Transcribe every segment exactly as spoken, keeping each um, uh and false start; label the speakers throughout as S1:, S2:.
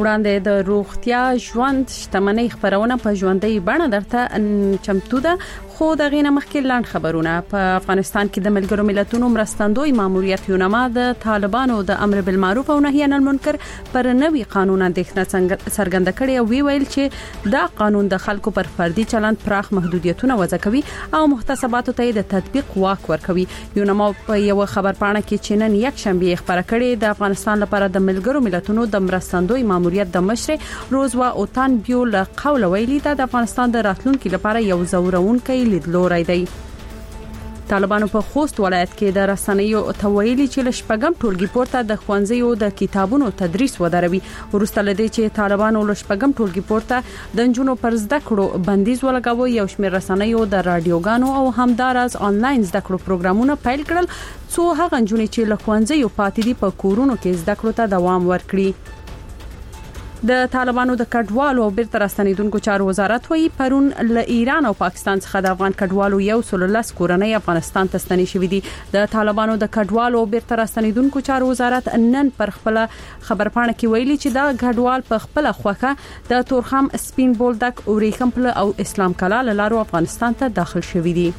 S1: وړاندې د روغتیا ژوند شتمنۍ خبرونه په ژوندۍ بڼه درته چمتو ده، خو د غینه مخکې لاند خبرونه. په افغانستان کې د ملګرو ملتونو مرستندوی ماموریت یونما د طالبانو د امر بالمعروف او نهی عن المنکر پر نوي قانون اندېښنه څرګنده کړې او وی ویل چې دا قانون د خلکو پر فردي چلند پراخ محدودیتونه وضع کوي او محتسباتو ته د تطبیق واک ورکوي. یونما په یو خبرپاڼه کې چې نن یک شنبه خبره کړې د افغانستان لپاره د ملګرو ملتونو د مرستندوی ماموریت د مشر روزوا اوتان بیو له قول ویلي دا د افغانستان د راتلونکو لپاره یو زورونکي لیدلوري دی. طالبانو په خوست ولایت کې د رسنیو تویلي چې لشپګم ټولګي پورته د خوانزیو د کتابونو تدریس ودروي. ورسته لدی چې طالبانو لشپګم ټولګي پورته د جنونو پر زده کړو بندیز ولګاوه. یو شمېر رسنیو د رادیوګانو او همدارز آنلاین زده کړو پروګرامونه پیل کړل څو هغه جنونې چې له خوانزیو پاتې دي په کورونو کې زده کړو ته دوام ورکړي. د طالبانو د کډوالو او بیرته راستنیدونکو چارو وزارت وایي پرون له ایران او پاکستان څخه د افغان کډوالو یو سل لس کورنۍ افغانستان ته ستنې شوې دي. د طالبانو د کډوالو او بیرته راستنیدونکو چارو وزارت نن پر خپل خبرپاڼه کې ویلي چې دا کډوال په خپل خوخه د تورخم سپین بولدک اوریکمپل او اسلام کلا لارو افغانستان ته داخل شوې دي.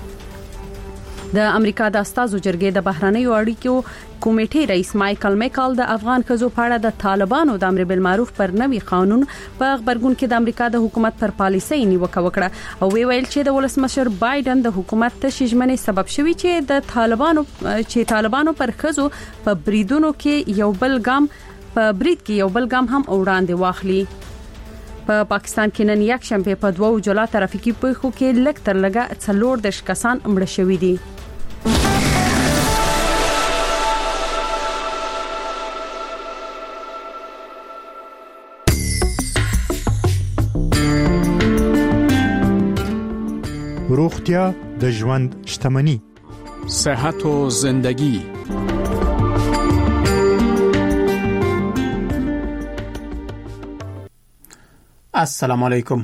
S1: د امریکا د استازو جرګې د بهرنیو اړیکو کمیټې رئیس مایکل میکل د افغان خزو په اړه د طالبانو د امر بالمعروف پر نوي قانون په خبرګون کې د امریکا د حکومت پر پالیسۍ نیوکه وکړه او وی ویل چې د ولسمشر بایدن د حکومت تشویشمنې سبب شوی چې د طالبانو چې طالبانو پر خزو په بریدونو کې یو بل ګام په برید کې یو بل ګام هم وړاندې واخلي. په پا پاکستان کې نن یک شنبه په دوه جولا ترافیکي پیښو کې لږ تر لږه څلور د کسان مړه شوي دي.
S2: روغتیا د ژوند شتمنی،
S3: صحت و زندگی.
S4: السلام علیکم.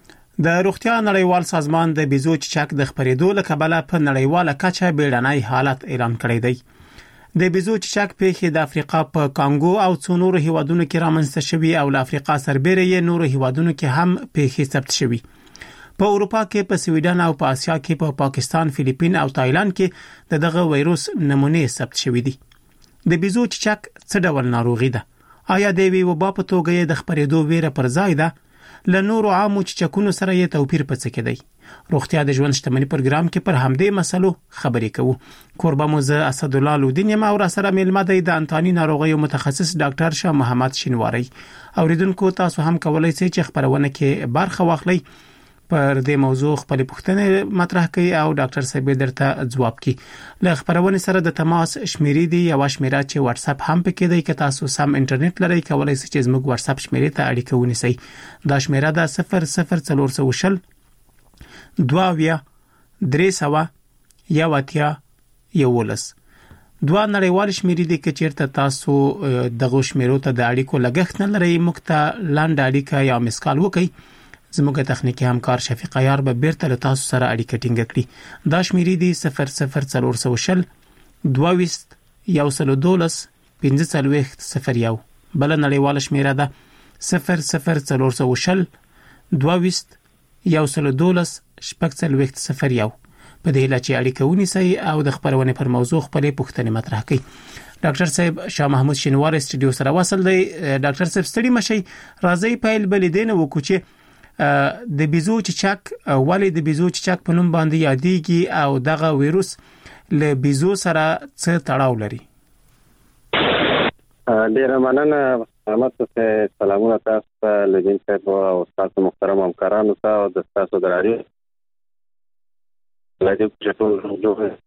S4: د روغتیا نړیوال سازمان د بیزو چیچک د خپرېدو له کبله په نړیواله کچه بیړنی حالت اعلان کړی دی. د بیزو چیچک پیښې د افریقا په کانګو او څو نورو هیوادونو کې رامنځته شوي او له افریقا سربېره یې نورو هیوادونو کې هم پیښې ثبت شوي. په اروپا کې په سویډن او په اسیا کې په پا پاکستان، فلیپین او تایلند کې د دغه وایروس نمونه ثبت شوې دي. د بیزو چیچک څه ډول ناروغي ده؟ آیا د وی وبا په توګه د خپرېدو ویره پر ځای ده؟ له نورو عامو چیچکونو سره یې توپیر په څه کې دی؟ روغتیا د ژوند شتمنۍ پروګرام کې پر همدې مسلو خبرې کوو. کوربه مو زه اسدالله لودین یم او را سره مېلمه دی د انتاني ناروغیو متخصص ډاکټر شاه محمد شینواری. اوریدونکو تاسو هم کولای شئ چې خبرونه کې برخه واخلئ، پر دې موضوع خپل پوښتنې مطرح کړئ او ډاکټر صاحب درته ځواب کړي. له خبرونه سره د تماس شمیرې دی یو شمیره چې واتس اپ هم پکې دی. که تاسو سم انټرنیټ لرئ کولای شئ چې زموږ واتس اپ شمیرې ته اړیکه ونیسئ. دا شمیره ده صفر صفر څلور سوه شل دوه اویا درې سوه یو اتیا یولس. دوه نړیوال شمیرې دي چې چیرته تاسو دغه شمیرو ته د اړیکو لګښت نه لرئ، موږ ته لاند اړیکه یا مسکال وکړئ. زموږ تخنیکی همکار شفیق عیار به بیرته له تاسو سره اړیکه ټینګه کړي. دا شمیرې دي صفر صفر څلور سوه شل دوه ویشت یو سل دولس پنځه څلوېښت صفر یو. بل نړیواله شمیره ده صفر صفر څلور سوه شل دوه ویشت یو سل دولس شپږ څلوېښت صفر یو. په دې لاره چې اړیکه ونیسئ او د خبرونې پر موضوع خپلې پوښتنې مطرح کړئ. ډاکټر صاحب شاه محمود شینواری استودیو سره وصل دی. ډاکټر صاحب ستړي مشئ، راځي پیل بل دین وکړو چې د بیزو چیچک ولې د بیزو چیچک په نوم باندې یادېږي او دغه وایروس له بیزو سره څه تړاو لري؟
S5: ډیره مننه محمد صاحب. سلامونه تاسو ته، لجین صاحب او تاسو محترم همکارانو ته او د تاسو د رادیو لږ چې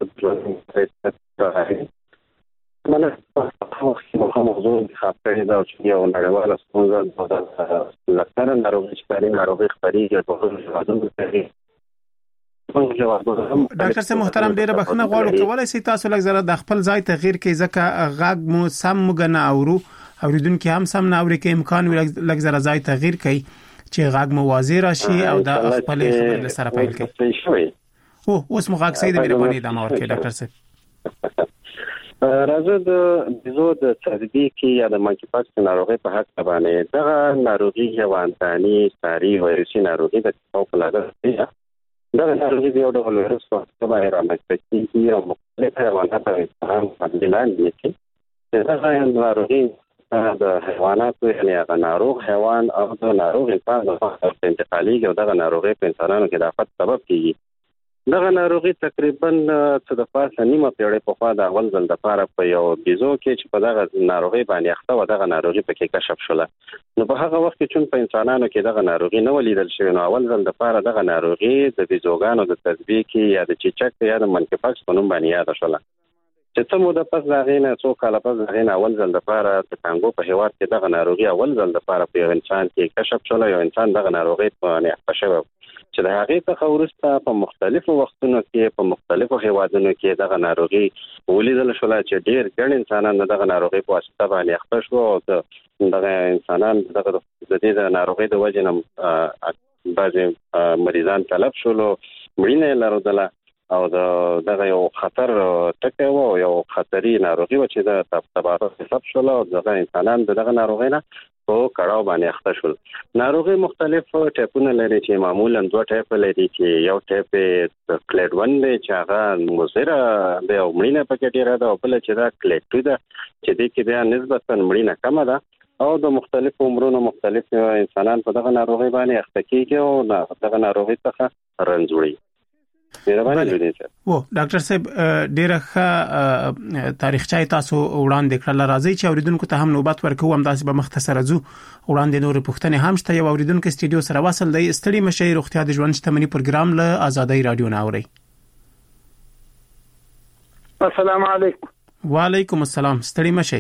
S5: ټول منه په موضوع انتخاب کړی دا چې یو نړیواله ستونزه ده. لکه ناروغي چې کاري ناروغي خپرېږي په ټولو هېوادونو کې.
S4: ډاکټر صاحب محترم ډیره بخښنه غواړو، کولای شئ تاسو لږ زره د خپل ځای تغییر کړئ ځکه غږ مو سم موږ نه اورو، اوریدونکو هم سم نه اوري. که امکان وي لږ زره ځای تغییر کړئ چې غږ مو واضح راشي او د خپل خبرې سره پیل کړئ. او اوس مو غږ صحیح د مهرباني ادامه ورکړئ ډاکټر صاحب.
S5: راځه د بيزو د تطبیق یا د مانکی پاکس ناروغي په حق باندې دا ناروغي یو انساني ساري وایرسي ناروغي د فوق العاده دی. دا ناروغي یو ډول وایرس په تبع رامنځته کیږي او مختلف حیوانات او انسان باندې لاندې کیږي. دا ناروغي د حیواناتو یعنی هغه ناروغ حیوان او د ناروغ انسان د انتقالي او د ناروغي په انسانانو کې د آفت سبب کیږي. دغه ناروغي تقریبا څه د پاسه نیمه پیړۍ په خوا د اول ځل د پاره په یو بيزو کې چې په دغه ناروغي باندې اخته و دغه ناروغي په کې کشف شوله. نو په هغه وخت کې چې په انسانانو کې دغه ناروغي نه ولیدل شوی نو اول ځل د پاره دغه ناروغي د بيزوګانو د تطبیق یا د چیچک یا د مانکی پاکس په نوم باندې یاد شوله. چې څه موده پس دا غینه څو کال پس دا غینه اول ځل د پاره د کانګو په هیواد کې دغه ناروغي اول ځل د پاره په یو انسان کې کشف شوله. یو انسان دغه ناروغي په نه پښه چې د هغه څخه ورسته په مختلفو وختونو کې په مختلفو هیوادونو کې دغه ناروغي ولیدل شوله چې ډېر ګڼ انسانان دغه ناروغي په واسطه باندې اخته شو او دغه انسانان دغه د دې ناروغي د وجې نه بعضې مریضان تلف شول مړینه یې لرله او دغه یو خطر ټکی و یو خطري ناروغي و چې د تبعات سبب شول او دغه انسانان دغه ناروغي نه په کړهو باندې اخته شول. ناروغي مختلف ټایپونه لري چې معمولا دوه ټایپ لري چې یو ټایپ کلیډ ون دی چې هغه مضره دی او مړینه پکې ډیره ده او بل چې دا کلیډ ټو ده چې د کې بیا نسبتا مړینه کمه ده او د مختلفو عمرونو مختلف انسانان په دغه ناروغي باندې اخته کیږي او دغه ناروغي څخه رنځ وړي.
S4: و ډاکټر صاحب ډیره ښه تاریخچه تاسو وړاندې کړل. راځي چې اوریدونکو ته هم نوبت ورکوم هم داسې به مختصر ازو وړاندې نور پوښتنې هم شته. یو اوریدونکو استډیو سره وصل دی. ستړي مشي روغتیا د ژوند شتمنۍ پروګرام له آزادۍ رادیو نه اوري.
S6: السلام علیکم.
S4: وعلیکم السلام. ستړي مشي.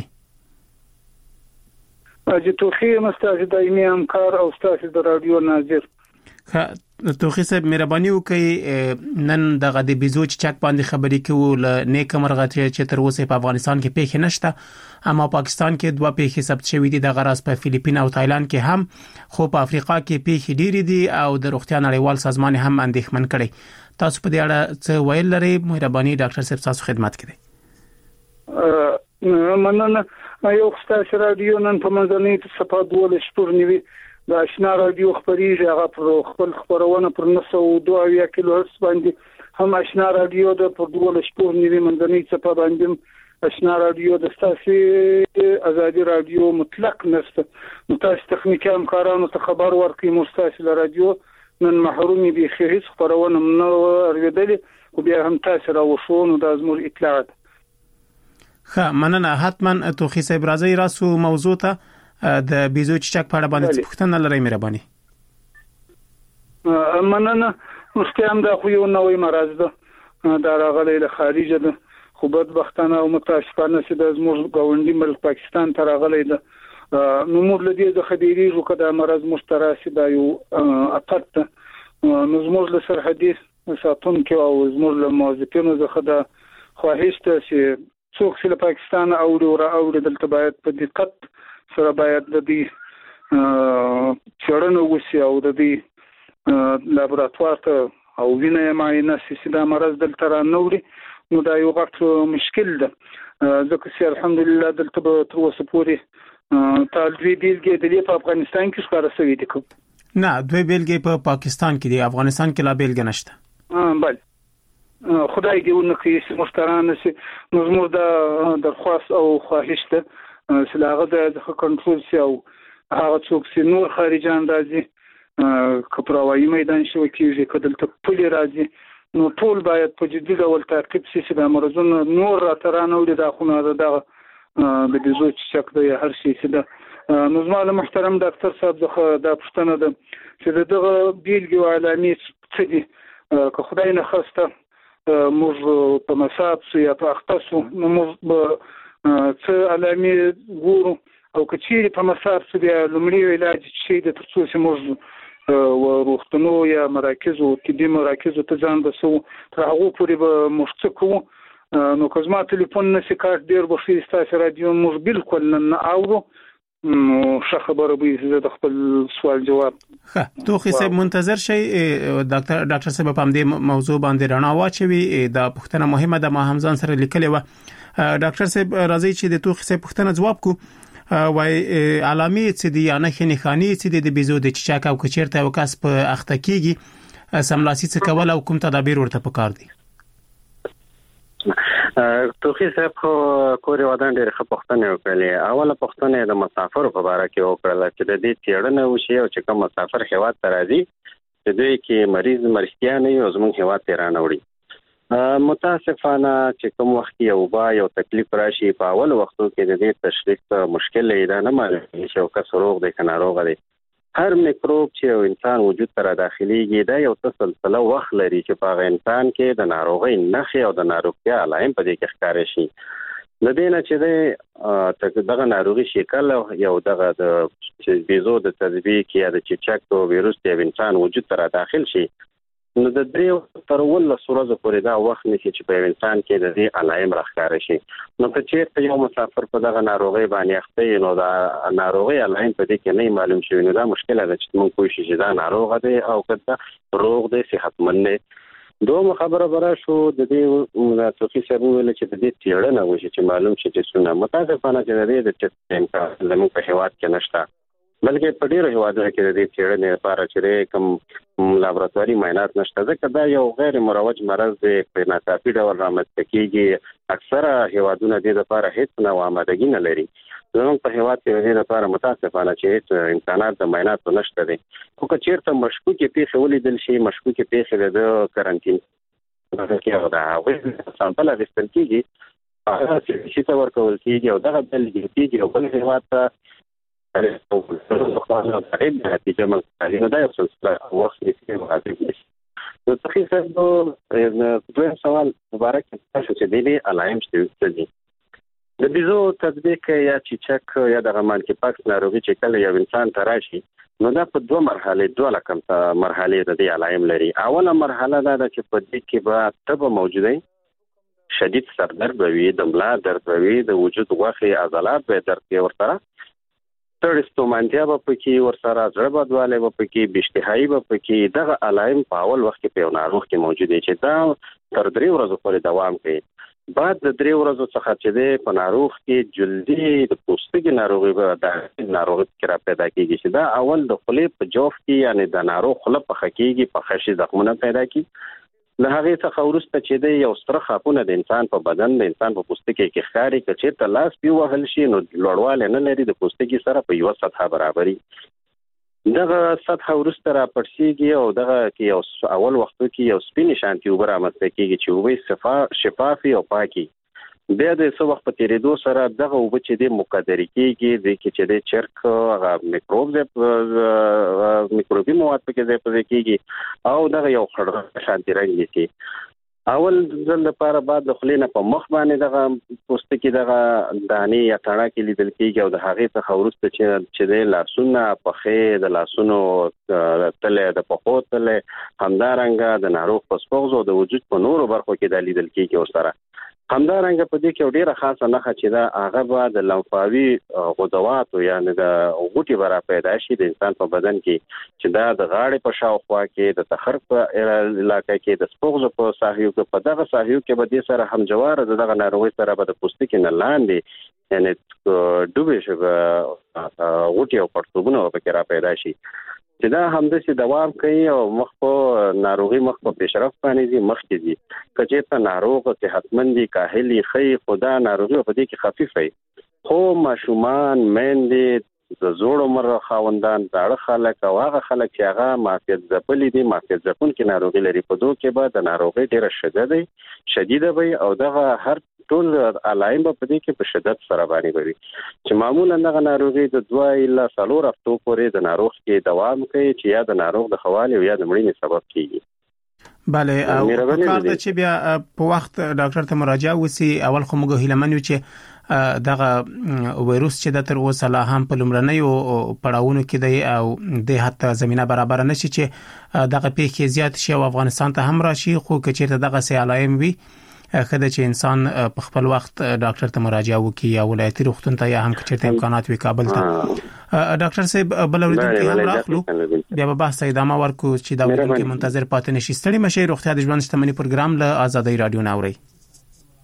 S6: اجي توخي مستاذ دایمي همکار او استاد د رادیو ناظر.
S4: توخي صاحب مهرباني وکړئ نن دغه د بيزو چک باندې خبرې کوو ل نیک مرغه چې تر اوسه په افغانستان کې پیښه نشته اما پاکستان کې دوه پیښې ثبت شوې دي د غراس په فلیپین او تایلند کې هم خو په افریقا کې پیښې ډېرې دي او د روغتیا نړیوال سازمان هم اندېښمن کړي. تاسو په دې اړه څه ویل لرئ؟ مهرباني ډاکټر صاحب تاسو خدمت کړئ.
S6: مننه. یو ستاسو رادیو نن په منځنۍ صفه دوه شپږ نیوي د آشنا رادیو خبريږي هغه پر خپل خبرونه پر نهه سوه دوه اویا کیلو هرتز باندې هم آشنا رادیو د پر دوه شپږ نیوي منځنۍ صفه باندې آشنا رادیو د ستاسو ازادي رادیو مطلق نشته. نو تاسو تخنیکی همکارانو ته خبر ورکړئ مو تاسو رادیو نن محرومي به هیڅ خبرونه نه اوریدل او بیا هم تاسو راوښو نو د زموږ اطلاعات.
S4: ښه مننه. حتما توخي صاحب راځي راسو موضوع ته د بيزو چک په اړه باندې پوښتنه لرئ مهرباني.
S6: مننه. مستعم د خو یو نوې مرز ده دا راغلی له خارجه ده خو بدبختانه او متاسفانه چې د زموږ ګاونډي ملک پاکستان ته راغلی ده. نو موږ له دې د خبرېږو چې دا مرز مشترک دا یو افت ده. نو زموږ له سرحدي ساتونکو او زموږ له موظفینو څخه دا خواهش ده چې څوک چې له پاکستان او او دلته باید په دقت سره باید د دې چړنو وسی او د دې لابراتوار ته او وینه معاینه سي دا مرز دلته را نوري نو دا یو غټ مشکل ده. ځکه چې الحمدلله دلته تر اوسه پورې تال دوی بیلګې د دې په افغانستان کې ښکاره شوې دي.
S4: نه دوی بیلګې په پاکستان کې دي افغانستان کې لا بیلګې نشته.
S6: اه بله خدای دې ونکړي چې مشتران سي نو زموږ د درخواست او خواهش ده سلاغه د کنټرول سی او هغه څوک چې نور خارجان راځي کپراوي میدان شو کیږي کدل ته پلي راځي نو ټول باید په جدي ډول تعقیب شي چې د مرزونو نور راترانه ولې د خونه د د بيزو چک د هر شي چې د نو زموږ محترم ډاکټر صاحب د پښتنه د چې دغه بیلګې او علامې څه دي که خدای نه خواسته موږ په مساف یا په اختصو نو موږ څه علامې ګورو او کچېری په مسار څه بیا لومړی علاج شي د ترڅو چې موږ وروختنو یا مراکزو طبي مراکزو ته ځان بسو تر هغه پورې به موږ څه کوو. نو که زما ټلیفون نشي کارت ډېر بخښي ستاسو رادیو موږ بالکل نه اورو نو ښه خبره به زه د خپل سوال جواب.
S4: ښه توخي صاحب منتظر شي ډاکټر ډاکټر صاحب په دې موضوع باندې رڼا واچوي. دا پوښتنه مهمه ده ما هم ځان سره لیکلې و ډاکټر صاحب راځي چې د توخي څخه پوښتنه جواب کو وای علامې چې د یا نه خنخانی چې د بيزو د چچاک او کچیرته وکاس په اخته کیږي سملاسي څه کول او کوم تدابیر ورته پکار دي.
S5: توخي صاحب خو کوري ودان ډېر خپختنه وکړلې. اوله پښتنه د مسافر په اړه کې وکړه چې د دې تیړنه وشي او چې کوم مسافر هیواد ته راځي چې دوی کې مریض مرستیا نه یو زموږ هیواد ته رانه وړي. متاسفانه چې کوم وخت یو با یو تکلیف راشي په اول وختو کې د دې تشخیص مشکل لیدا نه معلومه چې او کس روغ دی کنه روغ دی. هر میکروب چې انسان وجود ته داخليږي دا یو تسلسله وخت لري چې په انسان کې د ناروغۍ نښې او د ناروغتیا علائم په دې کې ښکار شي. د دې نه چې دغه ناروغي شکل یو دغه د بيزو د تطبیق یا د چچاک ویروس د انسان وجود ته داخل شي نو د دریو تر ول سورزه پورې دا وخت نشي چې په انسان کې د دې علائم راښکار شي. نو که چیرته یو مسافر په دغه ناروغي باندې اخته نو دا ناروغي علائم په دې کې نه معلوم شي نو دا مشکله ده چې موږ کوشش چې دا ناروغ دی او کله روغ دی صحتمند دی. دوه خبره برا شو د دې توفیق سره ویل چې د دې تیړنه وشي چې معلوم شي چې څونه متاسفانه چې د دې د چټ زموږ په هیواد کې نشته بلکې په ډیرو هیوادونو کې د دې تیړنې لپاره چې کوم لابراتواري معاینات نشته ځکه دا یو غیر مروج مرض دی په ناڅاپي ډول رامنځته کیږي. اکثره هیوادونه د دې لپاره هیڅ نوع آمادګي نه لري. زموږ په هیواد کې د دې لپاره متاسفانه چې هیڅ امکانات د معاینات نشته دي. خو که چیرته مشکوکې پیښې ولیدل شي مشکوکې پیښې د کارانتین کې دا وایي سامپل اخیستل کیږي هغه چې څه ورکول کیږي او دغه بل کیږي او بل هیواد ته نو دا یو څه وخت کې راځي. نو تخصیص د سوال مبارک تاسو چې د دې علائم څه دي د بيزو تطبیق یا چچک یا د مانکی پاکس ناروغي چې کله یو انسان ته راشي نو دا په دوه مرحله دوه لکم ته مرحله د دې علائم لري. اوله مرحله دا چې په دې کې به تب موجوده شدید سردرد وي د ملا درد وي د وجود غوښه عضلات به درد ورسره تړستومانتیا به پکې ورسره زړه بدواله به پکې بشتهایی به پکې دغه علائم په اول وخت کې په ناروغ کې موجود دي چې دا تر درې ورځې پورې دوام کوي. بعد د درې ورځې څخه چې د په ناروغ کې جلدي د پوستکي ناروغي به د ناروغي کې را پیدا کیږي چې دا اول د خولې په جوف کې یعنی د ناروغ خله په خکېږي په خشي زخمونه پیدا کی. له هغه څخه ورسته چې د یو ستر خاپونه د انسان په بدن د انسان په پوستکي کې ښکاری چې ته لاس پیو وهل شي نو لوړواله نه لري د پوستکي سره په یو سطح برابرۍ. دغه سطح ورسته را پړسیږي او دغه کې یو اول وختو کې یو سپینې شانتي وبره رامنځته کیږي چې وبې صفا شفافي او پاکي. بیا د څو وخت په تیریدو سره دغه وب چې د مقدرې کېږي د کې چې د چرک هغه میکروب د میکروبي مواد په کې ځای په کېږي او دغه یو خړ شانتي رنګ نیسي. اول ځل لپاره بعد د خلینه په مخ باندې دغه پوستکي دغه دانی یا تڼه کې لیدل کېږي او د هغه څخه ورسته چې چې د لاسونو په خې د لاسونو تله د پخو تله همدارنګه د ناروغ په سپوږزو د وجود په نورو برخو کې د لیدل کېږي او سره همدارنګه په دې کې ډیره خاصه نښه چې دا هغه به د لمفاوي غدواتو یعنی د غوټي برا پیدا شي د انسان په بدن کې چې دا د غاړې په شاوخوا کې د تخر په علاقه کې د سپوږزو په ساحیو کې په دغه ساحیو کې به د سره همجوار دغه ناروغي سره به د پوستکي نه لاندې یعنی ډوبې شي غوټي او پړسوبونه په کې را پیدا شي چې دا همداسې دوام کوي او مخ په ناروغي مخ په پیشرفت باندې دي مخ کې دي کچې ته ناروغ صحتمندي کاهلي خي خدا ناروغي په دې کې خفيف وي خو ماشومان مېندې د زوړ عمر خاوندان داړه خلک او هغه خلک چې هغه معافیت ځپلي دي معافیت ځپون کې ناروغي لري په دوه کې به د ناروغي ډیره شدید شدیده وي او دغه هر ټول علائم په دې کې په شدت سره باندې وي چې معمولا دغه ناروغي د دوه اله څلور هفتو پورې د ناروغ کې دوام کوي چې یا د ناروغ د خوالي او یا د مړینې سبب کیږي.
S4: بله او کار د چې بیا په وخت ډاکټر ته مراجعه وسی اول خو موږ هیلمن یو چې دغه وایروس چې د تر اوسه لا هم په لمړنۍ او پړاوونو کې دی او د حتی زمينه برابر نشي چې دغه پیښې زیات شي او افغانستان ته هم راشي خو کچېرته دغه سي علائم وي خدای چې انسان په خپل وخت ډاکټر ته مراجعه وکړي یا ولایتي روغتون ته یا هم کچېرته امکانات وي کابل ته. ډاکټر صاحب بل اوریدونکو هم راخلو بیا به بحث ادامه ورکو چې دا اوریدونکو منتظر پاتې نشي. ستړي مشه روغتیا د ژوند شتمنۍ پروګرام له آزادۍ رادیو ناوړي.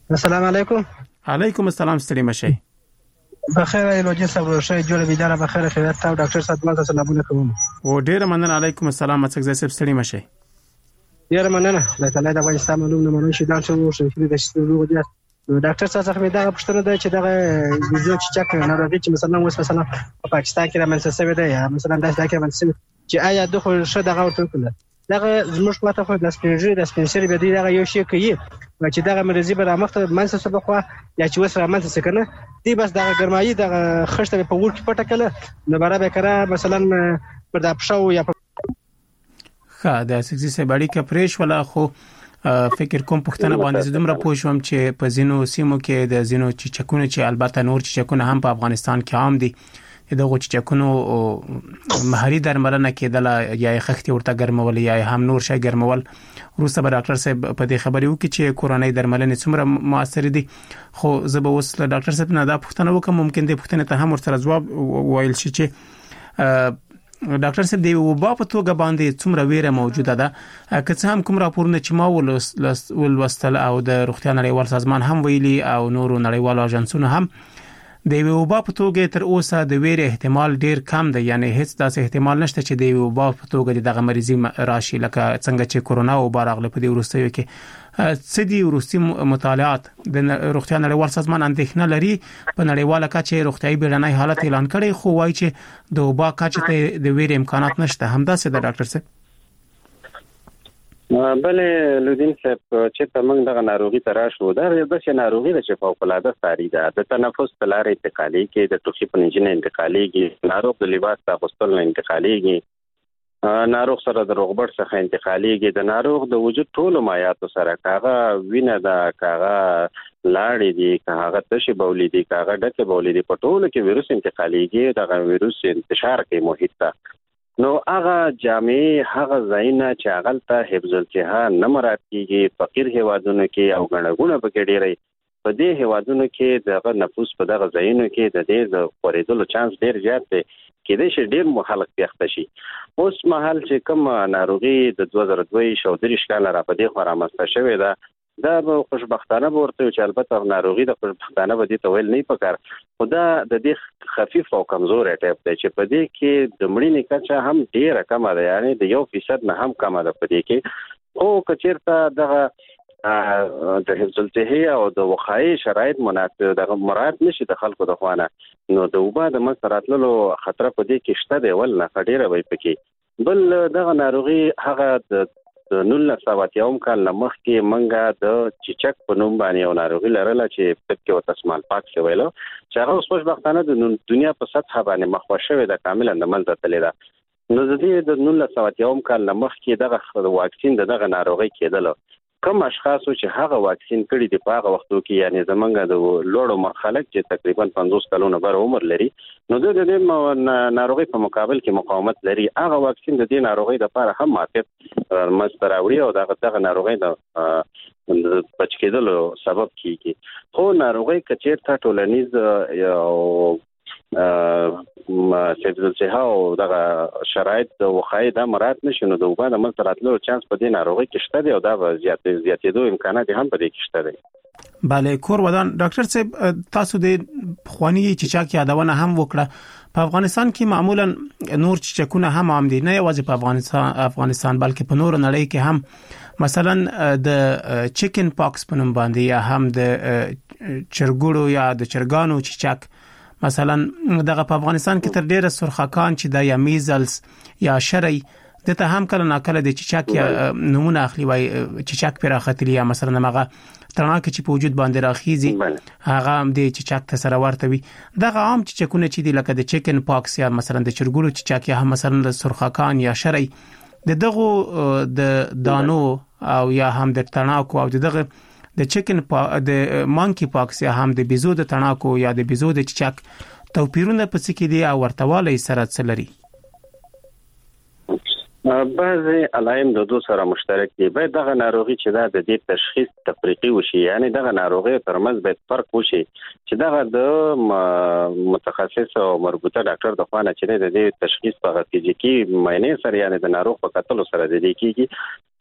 S7: السلام علیکم.
S4: علیکم السلام، ستړي مشي.
S7: بخیر ایلوجی صاحب شه جوړ بيدار بخیر خیرات تاسو ډاکټر صاحب مال تاسو لابونه کوم.
S4: و ډیر مننه. علیکم السلام، څنګه زه ستړي مشي.
S7: ډیر مننه. الله تعالی د افغانستان معلوم نه منو شي دا څو شي د شتلو دي. ډاکټر صاحب څخه دا پښتنه ده چې دا ویزو چې چک ناروغي چې مثلا اوس مثلا په پاکستان کې رامنځته شوی دی یا مثلا داسې کې رامنځته چې آیا د خو شه دغه ورته کړل دغه زموږ پته خو د سپینجری د سپینسری به دی دغه یو شی کوي چې دغه مرزي به رامخته منځ سبب خو یا چې وسره منځ سکنه دی بس دغه ګرمایي دغه خشته په ور کې پټه کله نو برابر کړه مثلا پر د پښو یا
S4: ښه د سکسي سه باندې کې پرېش ولا خو فکر کوم پښتنه باندې زدم را پوښوم چې په زینو سیمو کې د زینو چې چکونه چې البته نور چې چکونه هم په افغانستان کې عام دي دغه چې چکونو مهاري درملنه کېدل یا خختي ورته ګرمول یا هم نور شي ګرمول. روسه به ډاکټر صاحب په دې خبرې وکړي چې کورونی درملنه څومره موثر دي. خو زه به اوس ډاکټر صاحب نه دا پښتنه وکم ممکن دې پښتنه ته هم ورته جواب وایل شي چې ډاکټر صاحب دی وبا په توګه باندې څومره ویره موجوده ده که څه هم کوم راپورونه چې ما ولوستل او د روغتیا نړیوال سازمان هم ویلي او نورو نړیوالو اژانسونو هم د وبا په توګه تر اوسه د ویره احتمال ډیر کم دی. یعنی هیڅ داسې احتمال نشته چې د وبا په توګه دغه مریضي راشي لکه څنګه چې کورونا وبا راغله په دې وروستیو کې. سدي وروستي مطالعات د روغتیا نړیوال سازمان اندېښنه لري په نړیواله کچه روغتیايي بیړنۍ حالت اعلان کړي خو وايي چې د وبا کچه ته د ویره امکانات نشته. همدا څه د ډاکټر صاحب
S5: بلې لودین صاحب چې تمنګ دغه ناروغي تراشو دا د څه ناروغي د چې فوق العاده ساري ده د تنفس تلارې انتقالي کې د ټوخي په نجنه انتقالي کې ناروغ د لباس تاغستل نه انتقالي کې ناروغ سره د روغبړ څخه انتقالي کې د ناروغ د وجود ټول مایعات سره کاغه وینه دا کاغه لاړې دي کاغه تشي بولې دي کاغه ډکه بولې دي په ټول کې ویروس انتقالي کې دغه ویروس انتشار کوي محیط ته. نو هغه جامع هغه زاینه چې هغه ته حفظ الصحه نه مراد کیږي فقیر هوادونو کې او غنغونه پکې ډېرې په دې هوادونو کې دغه نفوس په دغه زاینو کې د دې د خورېدلو چانس ډېر زیات دی کېدای شي ډېر مخالف پیښته شي. اوس مهال چې کوم ناروغي د دوه زره دوه شو درې کال را په دې خورا مسته شوې ده دا به خوشبختانه ورته چې البته ناروغي د خوشبختانه به دي تویل نه پکار خدا د دې خفيف او کمزور ټایپ دی چې په دې کې د مړینې کچه هم ډیره کم ده یعنی د یو فیصد نه هم کم ده په دې کې او کچیرته دغه د حفظ الصحه او د وقایي شرایط مناسب دغه مراد نشي د خلکو د خوانه نو د وبا د مسراتلو خطر په دې کې شته دی ول نه ډیره وي پکې بل دغه ناروغي هغه د د نولس سوه یوم کال مخ کې منګه د چیچک په نوم باندې یو ناروغي لرله چې پکې او تسمال پاک شوی له چې هغه اوس خوشبختانه د دنیا په سطح باندې مخ شوی د کاملا د منځ تللی ده. نو د دې د نولس سوه یوم کال مخ کې دغه واکسین دغه ناروغي کېدل کوم اشخاص چې هغه واکسین کړي د پاغه وختو کې یعنی زمونږ د لوړو مرحله کې تقریبا پنځوس کلونو بر عمر لري نو د دې ناروغي په مقابل کې مقاومت لري هغه واکسین د دې ناروغي لپاره هم مافیت مستراوړي او دغه دغه ناروغي د بچ کېدلو سبب کیږي. خو ناروغي کچیرته ټولنیز او حفظ الصحه او دغه شرایط د وقایې د مراد نشي نو د وبا د مسراتلو چانس په دې ناروغي کې شته دی او دا زیات زیاتېدو امکانات هم په دې کې شته دی.
S4: bale کور ودان ډاکټر صاحب تاسو د خواني چچاک یادونه هم وکړه په افغانستان کې معمولا نور چچکونه هم عام دي نه یوازې په افغانستان افغانستان بلکې په نور نړۍ کې هم مثلا د چیکن پاکس په نوم باندې یا هم د چرګوړو یا د چرګانو چچاک مثلا دغه په افغانستان کې تر ډیره سرخکان چې د یا میزلز یا شری دته هم کله ناکله د چچاک یا نمونه اخلي وای چچاک پر اخلي یا مثلا مغه ترناکه چې په وجود باندې راخیزي هغه هم د چچاک ته سره ورته وي دغه عام چچکونه چې دی لکه د چیکن پاکس یا مثلا د چرګوړو چچاک یا هم مثلا د سرخکان یا شری د دغه د دانو او یا هم د ترناکو او دغه د چیکن پا د مانکی پاکس یا هم د بيزو د تڼاکو یا د بيزو د چچاک توپیرونه په څه کې دي او ورتواله سره څه لري؟
S5: بعضی علائم د دوه سره مشترک دي. باید دغه ناروغي چې دا د دې تشخیص تفریقي وشي یعنی دغه ناروغي ترمنځ باید فرق وشي چې دغه د متخصص او مربوطه ډاکټر د خوانه چې د دې تشخیص په فزیکی معنی سره یعنی د ناروغ په کتلو سره د دې کیږي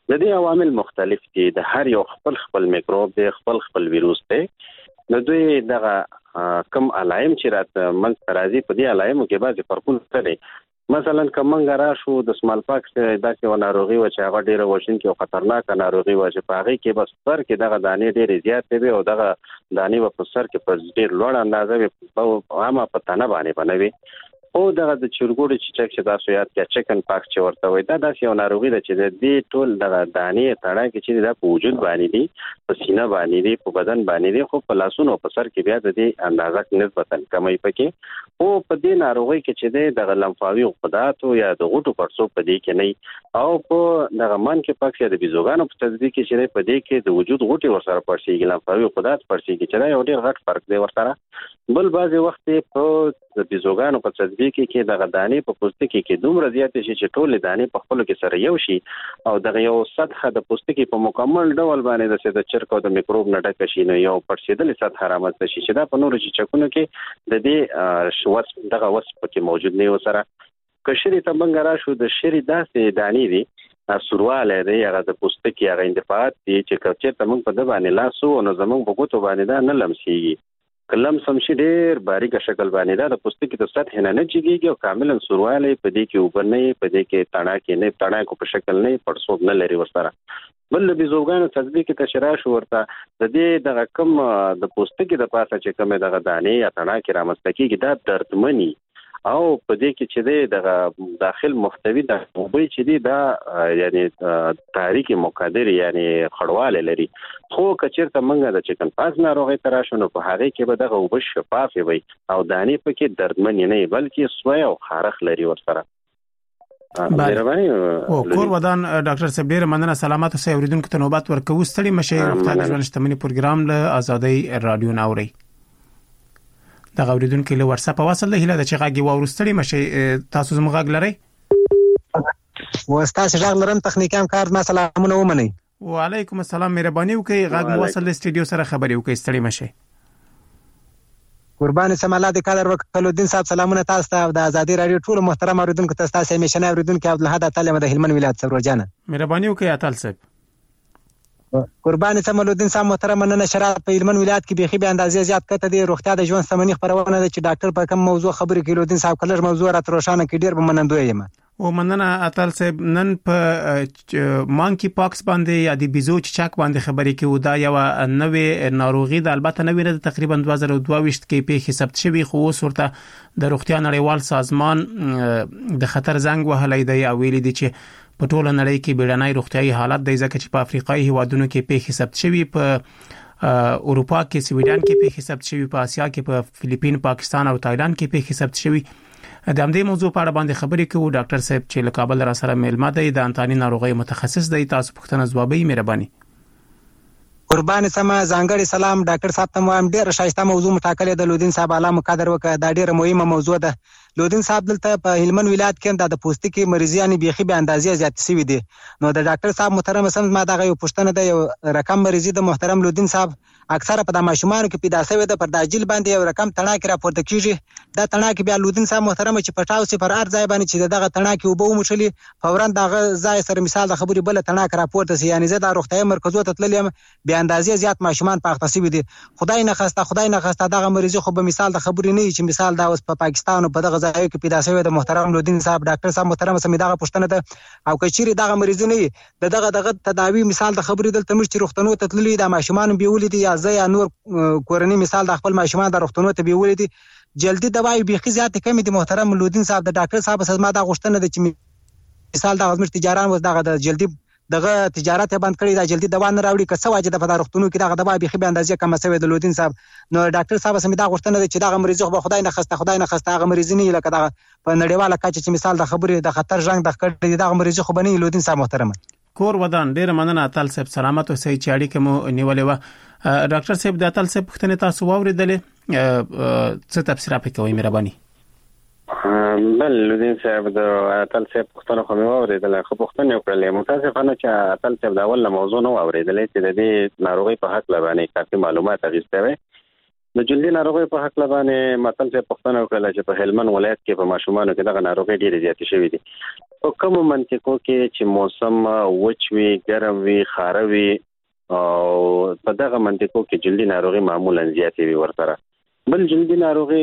S5: د دې عوامل مختلف دي، د هر یو خپل خپل میکروب دی، خپل خپل ویروس دی. نو دوی دغه کم علایم چې راته منځ راځي په دې علایمو کې بعضې فرقونه لري. مثلا کومنګ راشو د سمال پاکس داسې و ناروغي و چې هغه ډیره وژونکې او خطرناکه ناروغي و چې په هغې کې بس سر کې دغه دانې ډېرې زیاتې وي او دغه دانې به په سر کې په ډېر لوړ اندازه وي، عامه په تنه باندې به نه وي. او دغه د چرګوړي چیچک چې تاسو یاد کړئ چکن پاکس چې ورته وایي، دا داسې یو ناروغي ده چې د دې ټول دغه دانې تڼاکې چې دا په وجود باندې دي، په سینه باندې دي، په بدن باندې دي، خو په لاسونو او په سر کې بیا د دې اندازه نسبتا کمی پکې. او په دې ناروغي کې چې دی دغه لمفاوي غداتو یا د غوټو پړسوب په دې کې نه، او په دغه منکي پاکس یا د بیزوګانو په تطبیق کې چې دی په دې کې د وجود غوټې ورسره پړسېږي، لمفاوي غدات پړسېږي، چې دا یو ډېر غټ فرق دی ورسره. بل بعضې وخت په د بیزوګانو په تطبیق کې دغه دانې په پوستکي کې دومره زیاتې شي چې ټولې دانې په خپلو کې سره یو شي او دغه یو سطحه د پوستکي په مکمل ډول باندې داسې د چرګ او د میکروب نه ډکه شي، نو یو پړسېدلې سطحه رامنځته شي چې دا په نورو چیچکونو کې د دې وصف دغه وصف پکې موجود نه وي. ورسره که شري ته موږ راشو، د شري داسې دانې دي، سوروالی دی، هغه د پوستکي هغه اندفاعات دي چې که چېرته موږ په ده باندې لاس وو نو زموږ په ګوتو باندې دا نه لمسېږي، که لمس هم شي ډېر باریکه شکل باندې دا د پوستکي د سطحې نه نه جګېږي او کاملا سوروالی په دې کې اوبه نه وي، په دې کې تڼاکې نه تڼاکو په شکل نه پړسوب نه لري. ورسره بل د بیزوګانو تطبیق کې ته چې راشو، ورته د دې دغه کم د پوستکي د پاسه چې کومې دغه دانې یا تڼاکې رامنځته کېږي دا دردمني، او په دې کې چې دی دغه داخل محتوي د اوبه چې دي دا یعنی تاریکي مقدر یعنی خړوالی لري. خو که چېرته موږ د چکن پاکس ناروغۍ ته راشو نو په هغې کې به دغه اوبه شفافې وي او دانې پکې دردمنې نه وي بلکې سوی او خارښ لري. ورسره
S4: او کور ودان ډاکټر صاحب ډېره مننه، سلامات اوسئ. اورېدونکو ته نوبت ورکوو، ستړي مشئ. روغتیا د ژوند شتمني پروګرام له ازادۍ راډیو نه اورئ. دغه اوریدونکو له واتس اپ وصل له هله د چغاګي واورستړي مشه تاسو زموږ غږ لرئ
S7: و تاسو غږ لرم تخنیکام کار ما سلامونه ومنئ.
S4: وعلیکم السلام، مهرباني وکړئ غږ مو وصل له استودیو سره خبرې وکړئ، ستړي مشه.
S7: قربان سماله د قدر وکړو دین صاحب سلامونه تاسو ته د ازادي رادیو ټول محترم اوریدونکو ته تاسو همیشه اوریدونکو عبدالحد تعالی د هلمند ولایت سره ورجانه
S4: مهرباني وکړئ اتل صاحب.
S7: قربان سمالودین صاحب محترم نن شرایط په هلمند ولایت کې بيخي به اندازې زیات کته دي. روغتیا د ژوند سمونی خبرونه ده چې ډاکټر په کوم موضوع خبرې کوي. لودین صاحب کله موضوع را تروشانه کې ډیر به منندوی یم.
S4: او مننه اتل صاحب، نن په مانکی پاکس باندې یا د بیزو چچک باندې خبرې کوي. دا یو نوې ناروغي ده، البته نوې ده، تقریبا دوه زره دوه ویشت کې په حساب شوی، خو ورته د روغتیا نړیوال سازمان د خطر زنګ وهلی دی او ویلي دي چې په ټوله نړۍ کې بیړنۍ روغتیايي حالت دی، ځکه چې په افریقایي هیوادونو کې په حساب شوی، په اروپا کې سویډن کې په حساب شوی، په اسیا کې په فلیپین، پاکستان او تایلند کې په حساب شوی. د همدې موضوع په اړه باندې خبرې کوو. ډاکټر صاحب چې له کابل را سره مېلمه دی، د انتاني ناروغي متخصص دی، تاسو پوښتنه ځوابي مهرباني.
S7: قربان سما ځانګړي سلام ډاکټر صاحب ته مو ډیر شایسته موضوع مټاکلې د لودین صاحب اعلی مقدر وکړه. دا ډیره مهمه موضوع ده. لودین صاحب دلته په هلمند ولایت کې د پوستکي مریضان بيخي به اندازې زیات شوي دي. نو د ډاکټر صاحب محترم سم ما دا یو پوښتنه ده، یو رقم مریضي د محترم لودین صاحب اکثره په د ماشومانو کې پیدا شوی ده، پر د جیل باندې یو رقم تڼاکې راپورته کیږي. دا تڼاکې بیا لودین صاحب محترم چې پټاو سي پر ار ځای باندې چې دغه تڼاکې وبو مشلي فورا دغه ځای سره مثال د خبرې بل تڼاکې راپورته سي. یعنی زه د روغتیا مرکزو ته تللم بیا اندازې زیات ماشومان پاخته شوي دي. خدای نه خسته خدای نه خسته دغه مریضي خو به مثال د خبرې نه چې مثال دا اوس په پاکستان او په دغه ځای کې پیدا شوی د محترم لودین صاحب ډاکټر صاحب محترم سم دغه پوښتنه ده. او کچيري دغه مریض نه د دغه دغه تداوی مثال د خبرې دلته مشت روغتنو ته تللی د ماشومان بیولې دي یا زه یا نور کورنۍ مثال د خپل ماشومان د روغتنو ته بیولې دي، جلدی دوايي بيخي زیات کم دي. محترم لودین صاحب د ډاکټر صاحب سم دا غوښتنه ده چې مثال د غزمر تجاران وز دغه د جلدی دغه تجارت بند کړی، دا جلدی دوا نه راوړي، که څه واجب د پدارختونو کې دغه دوا بيخي به اندازې کم شوی د لودین صاحب. نو ډاکټر صاحب سم دا غوښتنه ده چې دغه مریض خو خدای نه خسته خدای نه خسته هغه مریض نه لکه دغه په نړیواله کچه چې مثال د خبرې د خطر ژوند د کړی دغه مریض خو بنې. لودین صاحب محترم
S4: کور ودان ډیر مننه اتل صاحب، سلامت اوسئ چې اړیکه مو نیولې و. ډاکټر صاحب د اتل صاحب پوښتنه تاسو واوریدلې، څه تفسیر پکوي مهرباني؟
S5: بل لودین صاحب د اتل صاحب پوښتنه خو مې واورېدله، خو پوښتنه وکړلې متاسفانه چې اتل صاحب د اول موضوع نه واورېدلې چې د دې ناروغي په حق باندې کافي معلومات اخیسته وي. د جلدي ناروغي په حق لبانې متل څه پښتنه وکړه چې په هلمند ولایت کې په ماشومانو کې دغه ناروغي ډېرې زیاتې شوې دي. په کوم منطقو کې چې موسم وچ وي، ګرم وي، خاره وي او په دغه منطقو کې جلدي ناروغي معمولا زیاتې وي ورسره. بل جلدي ناروغي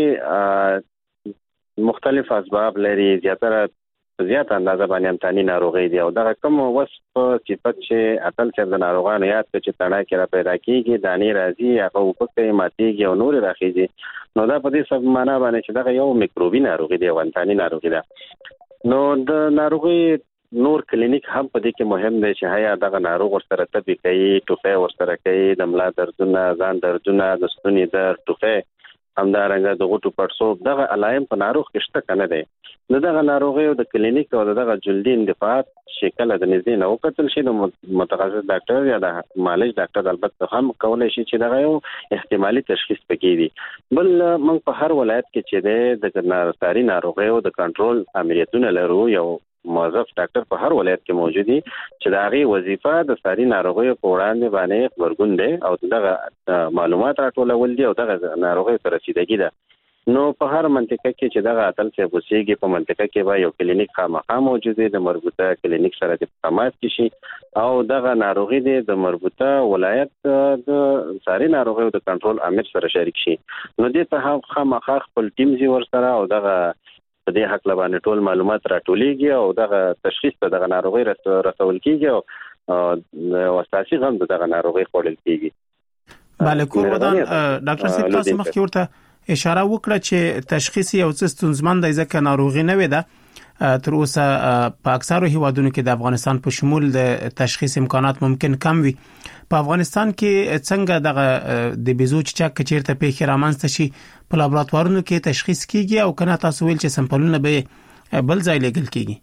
S5: مختلف اسباب لري، زیاتره زیات اندازه باندې امتحاني ناروغي دي او دا کوم وصف صفت چې اتل چې د ناروغانو یاد چې تڼاکې را پیدا کیږي، دانې راځي، هغه وپکې ماتېږي او نور راخیږي، نو دا په دې سب معنا باندې چې دا یو میکروبي ناروغي دی او امتحاني ناروغي ده. نو د ناروغي نور کلینیک هم په دې کې مهم دی چې هيا دغه ناروغ ورسره تبي کوي، ټوخی ورسره کوي، د ملا دردونه، ځان دردونه، د ستوني درد، ټوخی، همدارنګه د غوټو پړسوب، دغه علایم په ناروغ کې شته کنه دی. نو دغه ناروغي او د کلینیک او دغه جلدي اندفاعات شکل د نږدې نه وکتل شي، د متخصص ډاکټر یا د معالج ډاکټر البته هم کولای شي چې دغه یو احتمالي تشخیص پکې دي. بل موږ په هر ولایت کې چې د ساري ناروغي او د کنټرول امریتونه لرو، یو موظف ډاکټر په هر ولایت کې موجود دي چې دا غي وظیفه د ساري ناروغي په وړاندې باندې خبرګون دی او دغه معلومات راټولول دي او دغه ناروغي ته رسیدګي ده. نو په هر منطقه کې چې دغه اتل څه بوسيږي په منطقه کې به یو کلینیک خامخا موجود دی، د مربوطه کلینیک سره د تماس شي او دغه ناروغي د مربوطه ولایت د ساري ناروغي او د کنټرول امیر سره شریک شي. نو دې ته خامخا خپل ټیم زی ور سره او دغه په دې حق لبانې ټول معلومات راټولېږي او دغه تشخیص ته دغه ناروغي رسول کیږي او اساسي غم دغه ناروغي خورل کیږي.
S4: بله کور ودان ډاکټر صاحب تاسو مخکې ورته اشاره وکړه چې تشخیص یو څه ستونزمن دی ځکه ناروغي نه وي ده. تر اوسه په اکثرو هیوادونو کې د افغانستان په شمول د تشخیص امکانات ممکن کم وي. په افغانستان کې څنګه دغه د بیزو چچک چیرته پیښه رامنځته شي په لابراتوارونو کې تشخیص کیږي او کنه تاسو ویل چې سمپلونه به بل ځای لګل کیږي؟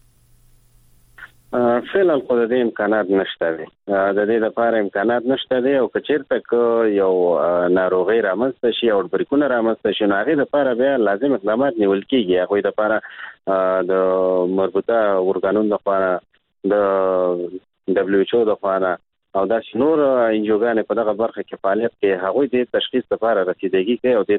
S5: فعلا خو د دې امکانات نشته دي، د دې لپاره امکانات نشته دي او کچیرته ک یو ناروغي رامنځته شي او بریکونه رامنځته شي نو هغه لپاره بیا لازم اقدامات نیول کیږي. هغه لپاره د مربوطه ورګانونو لپاره د دبليو ایچ او لپاره او دا نور انجوګان په دغه برخه کې فعالیت کوي، هغه د تشخیص لپاره رسیدګي کوي او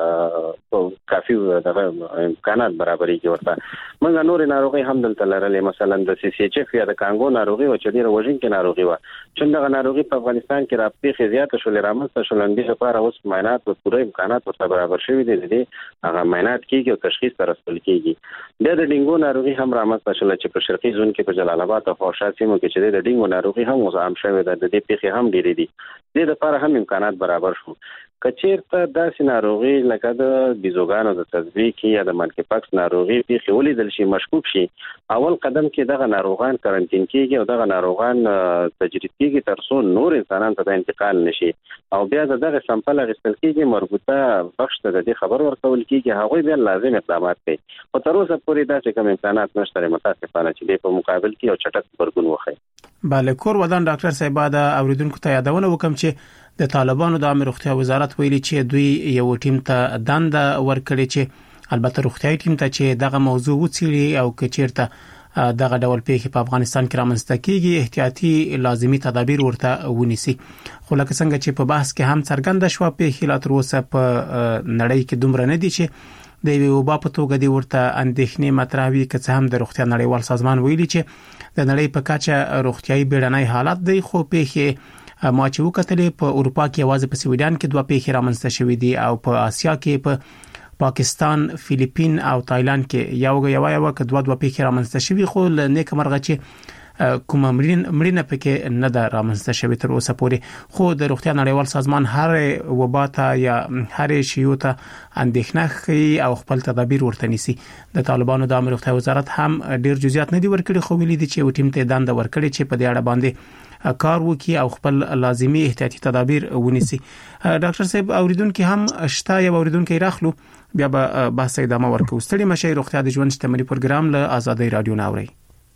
S5: د کافي دغه امکانات برابرۍ کې ورته. موږ نور ناروغي هم دلته لرلې، مثلا د سی سی ایچ اف یا د کانګو ناروغي او چې ډیره وژونکې ناروغي و چې دغه ناروغي په افغانستان کې راپېښې زیاته شولې رامنځته شولې، د لپاره اوس معاینات او پوره امکانات ورته برابر شوي دي، د هغه معاینات کیږي او تشخیص ته رسول کیږي. د ډینګو ناروغي هم رامنځته شولې چې په شرقي زون کې په جلال آباد او خورشاد سیمو کې چې د ډینګو ناروغي هم اوس عام شوې د دې پیښې هم ډېرې دي، د لپاره هم امکانات برابر شو. کچیرته داسې ناروغي لکه د بیزوګانو د تطبیق یا د منکی پاکس ناروغي پیښې ولیدل شي، مشکوک شي، اول قدم کې دغه ناروغان کارانتین کیږي او دغه ناروغان تجربه کیږي تر څو نور انسانان ته انتقال نشي او بیا دغه سمپل غسل کیږي، مربوطه بخش ته د خبر ورکول کیږي، هغه بیا لازم اقدامات کوي. او تر اوسه پورې داسې کوم امکانات نشته متاسفانه چې په مقابل کې او چټک خبرګون وخی.
S4: بله کور ودان ډاکټر صاحب دا اوریدونکو ته یادونه وکم چې د طالبانو د امر روغتیا وزارت ویلي چې دوی یو ټیم ته دنده ورکړي چې البته روغتیاي ټیم ته چې دغه موضوع وڅېړي او کچیرته دغه ډول پیښې په افغانستان کې رامنځته کیږي احتیاطي لازمي تدابیر ورته ونیسي. خو لکه څنګه چې په بحث کې هم څرګنده شو پیښې لا تر اوسه په نړۍ کې دومره نه دي چې د یو وبا په توګه دی ورته اندېښنې مطرح وي، که څه هم د روغتیا نړیوال سازمان ویلي چې د نړۍ په کچه روغتیاي بیړنی حالت دی، خو پیښې ما چې وکتلې په اروپا کې یوازې په سویډن کې دوه پیښې رامنځته شوې دي او په آسیا کې په پاکستان، فلیپین او تایلند کې یو یو یو کې دوه دوه پیښې رامنځته شوې، خو نیک مرغه چې کوم مړینه پکې نه ده رامنځته شوې تر اوسه پورې. خو د روغتیا نړیوال سازمان هر وبا ته یا هر شیو ته اندېښنه کوي او خپل تدابیر ورته نیسي. د طالبانو د امر روغتیا وزارت هم ډیر جزئیات نه دي ورکړي، خو ویلي دي چې یو ټیم ته دنده ورکړي چې په دې اړه باندې کار وکړي او خپل لازمي احتیاطي تدابیر ونیسي. ډاکټر صاحب اوریدونکو هم شته یو اوریدونکو راخلو بیا به بحث ادامه ورکو. ستړي مشه روغتیا د ژوند شتمنۍ پروګرام له آزادۍ رادیو ناوړي.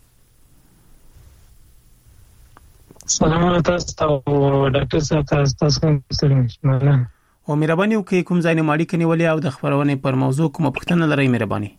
S8: سلام علیکم تاسو ډاکټر صاحب تاسو کوم ستړي
S4: او مهرباني وکړئ کوم ځای نه ماړی کني ولې او د خبرونه پر موضوع کوم پوښتنه لرئ مهرباني.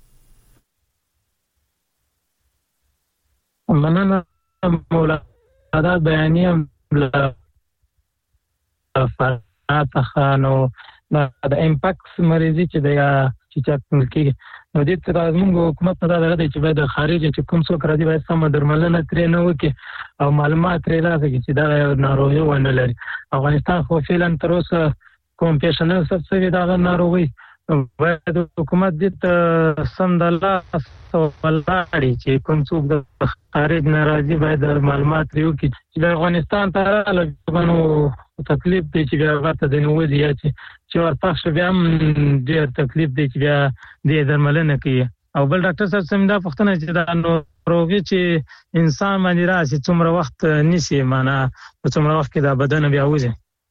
S8: مننه مولا دا بیانیم لا څخه نو د امپاکس مریضي چې د چیچک ملکی نو د دې موږ حکومت ته دا غواړي چې باید خارج چې کوم څوک راځي باید سم درملنه ترې نه وکړي او معلومات ترې راځي چې دا ناروغي ونه لري. افغانستان خو فعلا تر اوسه کوم پیشنهاد سبسوي دا ناروغي باید حکومت دې ته سم د الله سوالاري چې کوم څوک د خارج ناراضي باید معلومات لري چې د افغانستان ته راغلو تکلیف دی چې بیا ورته د نوځي یا چې چې ورپخ شو بیا ډېر تکلیف دی چې بیا د درملنه کوي. او بل ډاکټر صاحب سم دا پوښتنه چې دا ناروغي چې انسان باندې راشي څومره وخت نیسي معنا څومره وخت کې دا بدن بیا وځي.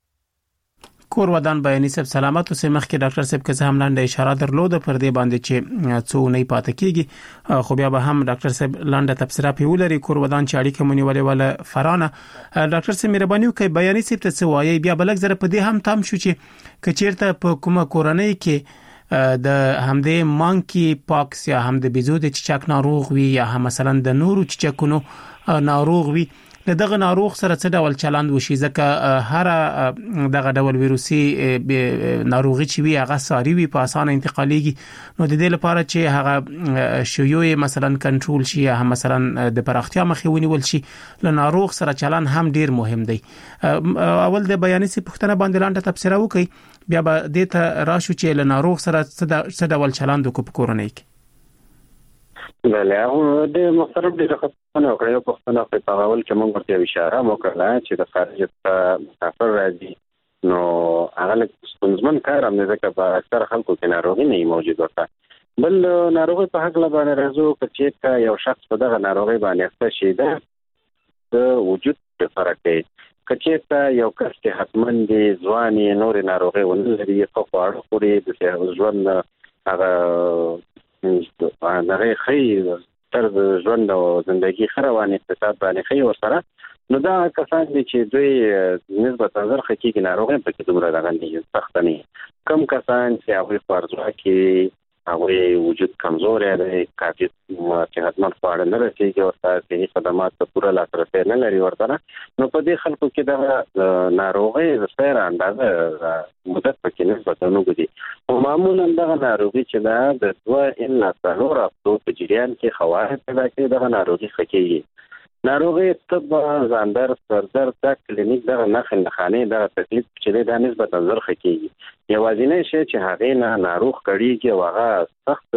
S4: کور ودان بیانې صاحب سلامت اوسه مخکې ډاکټر صاحب که هم لاندې اشاره درلوده پر دې باندې چې څو نه پاتې کیږي خو بیا به هم ډاکټر صاحب لاندې تفسیر پیولري کور ودان چې اړیکه مونږ ولې ولا فرانه ډاکټر صاحب مهرباني وکړئ بیانې صاحب ته څه وایي بیا بلک زره په دې هم تام شو چې کچیرته په کومه کورنۍ کې د همدې مانکی پاکس یا هم د بيزو د چچک ناروغ وي یا هم مثلا د نورو چچکونو ناروغ وي دغه ناروغ سره څه ډول چلند وشي ځکه هر دغه ډول ویروسي ناروغي چې وي هغه ساري وي په اسانه انتقاليږي نو د دې لپاره چې هغه شیوع مثلا کنټرول شي یا مثلا د پراختیا مخې ونیول شي له ناروغ سره چلند هم ډیر مهم دی. اول د بیانې څخه پوښتنه باندې لاندې تفسیر وکړئ بیا به د ته راشو چې له ناروغ سره څه ډول چلند وکړو په کورنۍ کې.
S5: بله او د مختلف د خصوصونه او کړو په خپل په اول کې موږ ورته اشاره وکړه چې د خارج ته مسافر راځي نو هغه له ستونزمن کار هم ځکه په اکثر خلکو کې ناروغي نه موجود وته. بل ناروغي په حق لبانه راځو چې یو شخص په دغه ناروغي باندې اخته شي د وجود فرق دی. کچېته یو کس چې حتمن دي ځواني نور ناروغي ونه لري خو اړه خوري د ژوند هغه دغه خی تر ژوند او ژوندۍ خروان اقتصاد باندې خی ورسره نو دا کسان چې دوی نسبت نظر حقيقي ناروغي په کې دومره دغه نه سخت نه کم کسان چې هغه فرض کې هغه وجود کمزور دی کافي چې حتمن فعال نه رسیږي او صحي خدمات ته پوره لاسرسي نه لري ورته نو په دې خلکو کې د ناروغي د سپیر اندازه مدت پکې نسبت نه وګړي او معمولا دغه ناروغي چې دا د دوه الا څلور هفتو په جریان کې خواهد پیدا کوي دغه ناروغي خکېږي. ناروغي طب زاندر سردر د کلینیک دغه نخل خانه دغه تکلیف چې د نسبت نظر خکېږي یوازینی شی چې هغه نه ناروغ کړي کې واغه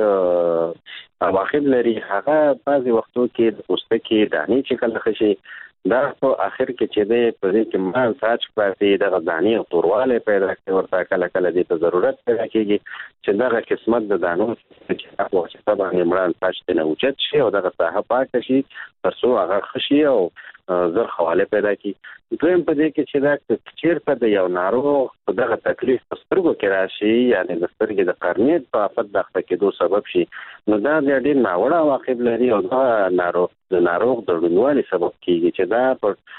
S5: سخت اواخر لري هغه بعضي وختو کې د پوستکي دانی چې کله خشي دا په اخر کې چې د پرې کې مال ساج پاتې د غزانی او تورواله پیدا کوي ورته کله کله د ضرورت پیدا کیږي چې دغه قسمت د دانو چې هغه چې طبعا عمران پاش ته نه اوچت شي او دغه صحه پاک شي ترڅو هغه خشي او زر حواله پیدا کی. دویم په دې کې چې دا چیرته د یو ناروغ په دغه تکلیف سترګو کې راشي یعنی د سترګې د قرنیت په افت د کېدو سبب شي نو دا د ډېر ناوړه عواقب لري او دا ناروغ د ناروغ د ډونوالي سبب کیږي چې دا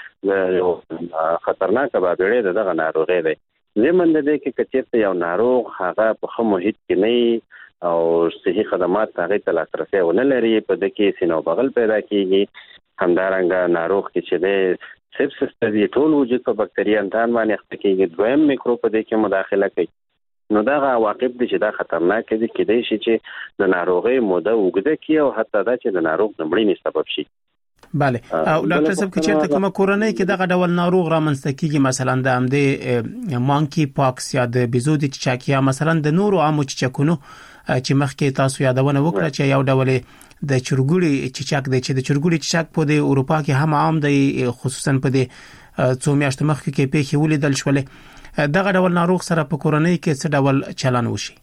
S5: په خطرناک بابړې دغه ناروغي دی. زموږ د دې کې چیرته یو ناروغ هغه په خو محیط کې نه او صحي خدمات هغه ته لاسرسي ونه لري په دې کې سینو بغل پیدا کیږي همدارنګه ناروغ کې چې د سپسس د ټول وجود په بکټریانتان باندې اخته کېږي دویم میکروب په دې کې مداخله کوي نو دا عواقب دي چې دا خطرناک دي کېدای شي چې د ناروغي موده وګړه کی او حتی دا چې د ناروغ د مړینې سبب شي.
S4: بله او ډاکټر صاحب چې چیرته کومه کورنۍ کې دغه ډول ناروغ رامنځته کیږي مثلا د امدې مانکی پاکس یا د بيزو د چچاکیا مثلا د نورو عامو چچکونو چې مخکې تاسو یادونه وکړه چې یو ډول د چرګوړي چچاک دی چې د چرګوړي چچاک په د اروپا کې هم عام دی خصوصا په د څو میاشتو مخکې کې پیښې ولیدل شولې دغه ډول ناروغ سره په کورنۍ کې څه ډول چلن وشي؟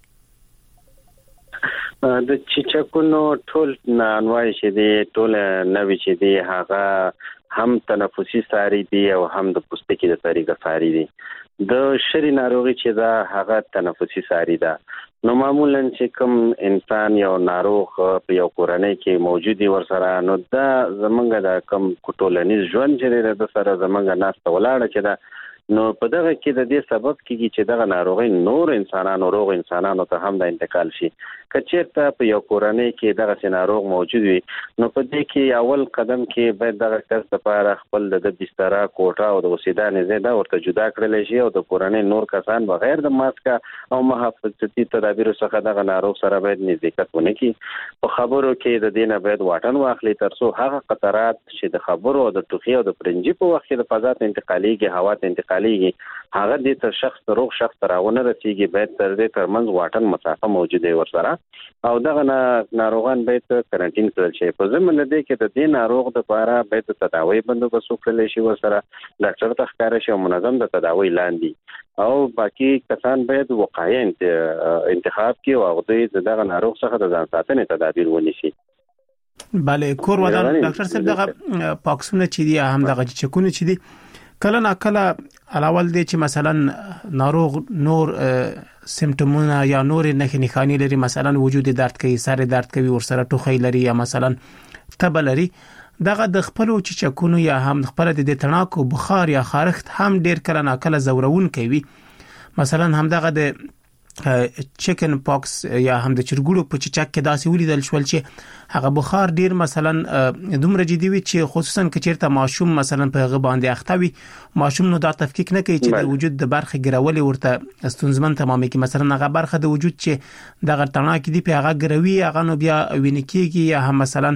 S5: د چچکونو ټول نانوای چې دی ټول نوې چې دی هغه هم تنفسي ساري دی او هم د پوستکي د طریقه ساري دی. د شری ناروغي چې دا هغه تنفسي ساري ده نو معمولا چې کوم انسان یو ناروغ په یو کورنۍ کې موجودي ورسره نو دا زمونږ د کوم ټولنیز ژوند چې د سره زمونږ ناس ته ولاړ چې دا نو په دغه کې د دې سبب کیږي چې دغه ناروغي نور انسانانو روغ انسانانو ته هم د انتقال شي. کچېرته په یو کورنۍ کې دغه ناروغ موجود وي نو په دې کې اول قدم کې باید دغه کس لپاره خپل د بستر کوټه او د اوسیدنې ځای دا ورته جدا کړل شي او د کورنۍ نور کسان بغیر د ماسک او محافظتي تدابیر څخه دغه ناروغ سره باید نزدېکت ونه کړي. په خبرو کې د دینه باید واټن واخلي ترڅو هغه قطرات چې د خبرو او د ټوخي او د پرنجي په وخت کې د فضا ته انتقاليږي هوا ته انتقاليږي هغه د تر شخص روغ شخص راونه رسیږي. باید تر دې ترمنځ واټن مسافه موجوده ورسره او دغه ناروغان باید کرنټین کړل شي. په ضمن دې کې د دې ناروغ لپاره باید تداوی بندوبست وکړل شي ورسره ډاکټر ته ښکار شي او منظم د تداوی لاندې او باقي کسان باید وقایع انتخاب کړي او هغه دغه ناروغ څخه د ځان ساتنې تدابیر ونیسي.
S4: بله کور ودان ډاکټر صاحب دغه پاکسونه چې دي هم دغه چکونه چې دي کله نا کله علاوه دې چې مثلا ناروغ نور سیمټومونه یا نور نښې نښانې لري مثلا وجود درد کوي سر درد کوي ورسره ټوخی لري یا مثلا تبه لري دغه د خپل چکونو یا هم خپل د تڼاکو بخار یا خارښت هم ډیر کله نا کله زورون کوي. مثلا هم دغه د چیکن پاکس یا هم د چرګوړو په چچک کې داسې ولیدل شول چې هغه بخار ډیر مثلا دومره جدي وي چې خصوصا کچیرته ماشوم مثلا په غو باندې اختوي ماشوم نو دا تفکیک نه کوي چې د وجود د برخه ګرول ورته ستونزمن تمامه کې مثلا هغه برخه د وجود چې دغه تڼاک دی په هغه ګروي هغه نو بیا وینکیږي یا هم مثلا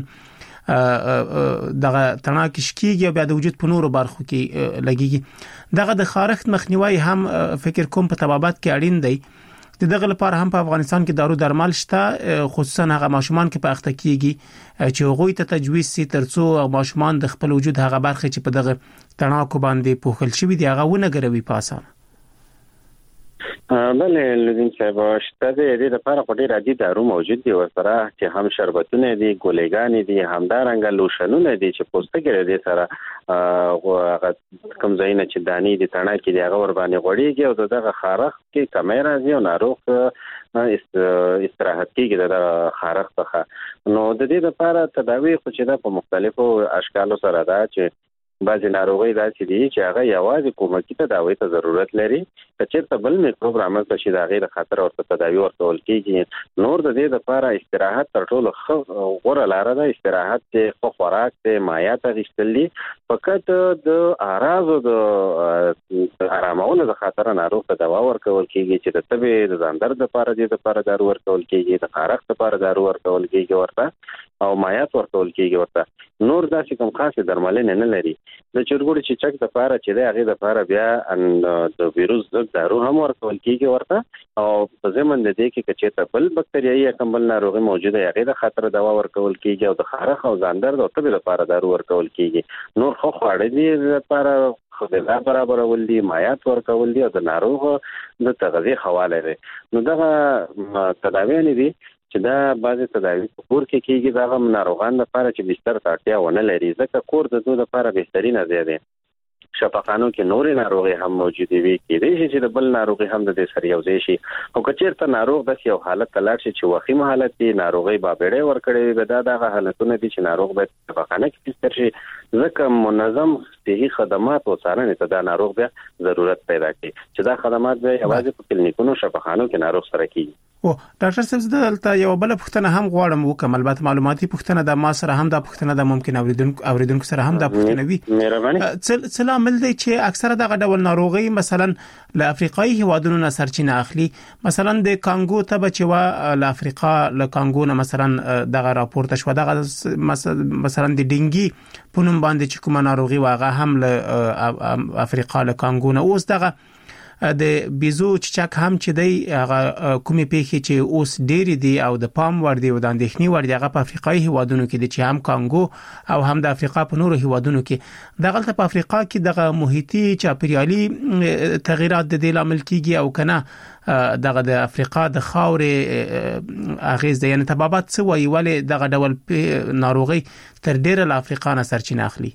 S4: دغه تڼاک شکیږي بیا د وجود په نورو برخو کې لګيږي. دغه د خارښت مخنیوي هم فکر کوم په طبابت کې اړین دی. دغه لپاره هم په افغانستان کې دارو درمل شته خصوصا هغه ماشومان کې په اخته کیږي چې هغوی ته تجویز سي ترڅو ماشومان د خپل وجود هغه برخه چې په دغه تڼاکو باندې پوښل شوی دی هغه ونه ګروي په اسانه.
S5: بله لودین صاحب شته د دې لپاره خو ډېر عادي دارو موجود دي ورسره چې هم شربتونه دي ګولېګانې دي همدارنګه لوشنونه دي چې پوستکی دې سره کوم ځایونه چې دانی دي تڼاکې دي هغه ور باندې غوړېږي او دغه خارښت کې کمی راځي او ناروغ استراحت کېږي د خارښت څخه. نو د دې لپاره تداوی خو چې دا په مختلفو اشکالو سره ده چې بعضی ناروغي داسې دي چې هغه یوازې کومکی تداوی ته ضرورت لري چې بل میکروب رامنځته شي د هغې د خطر ورته تداوی ورکول کېږي. نور د دې لپاره استراحت تر ټولو ښه غوره لاره ده. استراحت دی ښه خوراک دی مایعات اخیستل دي فقط د اعراضو د ارامولو د خاطر ناروغ ته دوا ورکول کېږي چې د تبې د ځان درد لپاره دې لپاره دارو ورکول کېږي د خارښت لپاره دارو ورکول کېږي ورته او مایعات ورکول کېږي ورته. نور داسې کوم خاصه درملنه نه لري. د چرګوړو چې چک د لپاره چې د هغه د لپاره بیا د ویروس ضد دارو هم ورکول کېږي ورته او په ضمن د دې کې چې ته بل بکټریايي یا کوم بل ناروغي موجوده هغه د خطر دوا ورکول کېږي او د خارښ او ځان درد او تبې لپاره دارو ورکول کېږي. نور خو خواړه دي لپاره خدای برابرول دي مایعات ورکول دي او د ناروغ د تغذیه حواله لري. نو دغه تداوی نه دي چې دا بعضی تداوی کور کې کېږي دا ناروغان لپاره چې بستر ته اړتیا ونه لري ځکه کور د دوی لپاره بهترینه ځای دی. شفاخانو کې نورې ناروغي هم موجوده وي کېدای شي چې د بل ناروغي هم د دې سره یو ځای شي او کچېرته ناروغ د یو حالت تلاړ شي چې وخیم حالت دی ناروغي بابېړې ورکړي وي دا دغه حالتونه دي چې ناروغ باید شفاخانه کې بستر شي ځکه منظم صحي خدمات او څارنې ته د ناروغ بیا ضرورت پیدا کوي چې دا خدمات به یوازې په کلینیکونو شفاخانو کې ناروغ سره کیږي.
S4: او ډاکټر صاحب دلته یو بل پوښتنه هم غواړم وکم البته معلوماتي پوښتنه د ما سره هم د پوښتنه د ممکن اوریدونکو اوریدونکو سره هم د پوښتنه وي.
S5: مهرباني
S4: څه عامل دی چې اکثره دغه ډول ناروغي مثلا له افریقایي هیوادونو نه سرچینه اخلي مثلا د کانګو ته بچوا له افریقا له کانګو نه مثلا دغه راپورته شو دغه مثلا د ډینګي په نوم باندې چې کومه ناروغي واغه هم له افریقا له کانګو نه اوس دغه د بيزو چچک هم چې دی هغه کومې پیښې چې اوس ډېری دي او د پام ور دي او د اندېښنې ور دي هغه په افریقایي هیوادونو کې دي چې هم کانګو او هم د افریقا په نورو هیوادونو کې دغه په افریقا کې دغه محیطي چاپیریالي تغیرات د دې لامل کیږي او کنه دغه د افریقا د خاورې اغیز دی یعنی تبابات څه وایي ولې دغه ډول ناروغي تر ډیره له افریقا نه سرچینه اخلي.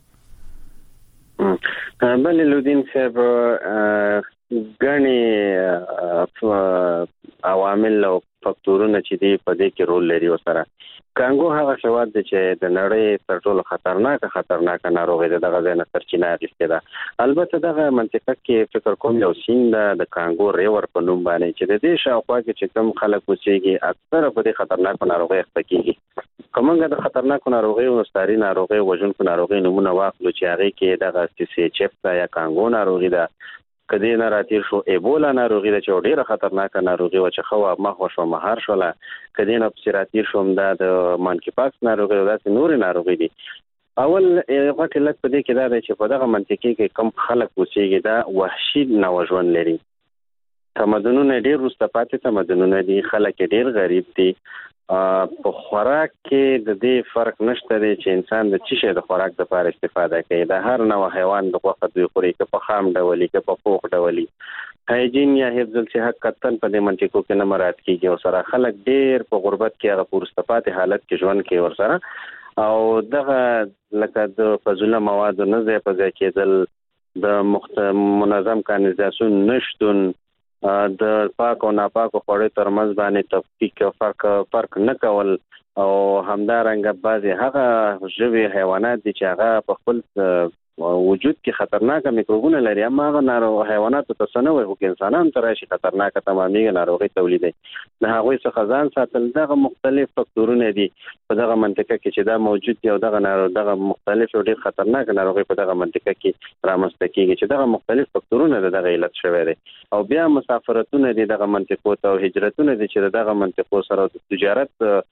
S5: بل لودین صاحب غني عوامل او فاکتورونه چې دی په دې کې رول لري وسره کانګو هغه هیواد دی چې د نړۍ تر ټولو خطرناک خطرناک ناروغي ده دغه ځای نه سرچینه اخیستې ده. البته دغه منطقه کې فکر کوم یو سیند د کانګو ریور په نوم باندې چې د دې شاوخوا کې چې کوم خلک اوسېږي اکثره په دې خطرناک ناروغي اخته کیږي. کومه د خطرناک ناروغي او ستاري ناروغي وژونکو ناروغي نمونه واخلو چې هغه کې دغه سی سی ایچ اف یا کانګو ناروغي ده. کدی نه راتیر شو ایبولا ناروغي ده چې ډیره خطرناکه ناروغي و چې خو مخ شو مهار شوله. کدی نه پسراتیر شوم دا د مانکی پاکس ناروغي او داسې نور ناروغي دي. اول غټ لک په دې کې دا چې په دغه منطقې کې کم خلک اوسېږي دا وحشي نوژوند لري. تمدنونه ډیر وروسته پاتې تمدنونه دي، خلک ډیر غریب دي. په خوراک کې د دې فرق نشته دی چې انسان د چی شي د خوراک لپاره استفاده کوي. د هر نوع حیوان د غوښه دوی خوري، که په خام ډول کې په پوخ ډول. هایجین یا حفظ الصحت کتن په دې منطقو کې نه مراد کیږي او سره خلک ډیر په غربت کې هغه پورستپاتې حالت کې ژوند کوي ورسره. او دغه لکه د فضله مواد نه ځای په ځای کېدل، د منظم کانالیزاسیون نشتون، د پاک او ناپاک خوړو ترمنځ باندې تفکیک فرق فرق نه کول او همدارنګه بعضی هغه ژوي حیوانات دي چې هغه په خپل وجود کې خطرناک میکروبونه لري، اما هغه ناروغ حیوانات ته څنګه وي چې انسانان ته راشي خطرناک تمامي ناروغي تولیدي. د هغوی څخه ځان ساتل دغه مختلف فاکتورونه دي په دغه منطقه کې چې دا موجود دي او دغه ناروغ دغه مختلف او ډیر خطرناک ناروغي په دغه منطقه کې رامنځته کیږي چې دغه مختلف فاکتورونه دغه علت شوی دي. او بیا مسافرتونه دي دغه منطقو ته او هجرتونه دي چې دغه منطقو سره د تجارت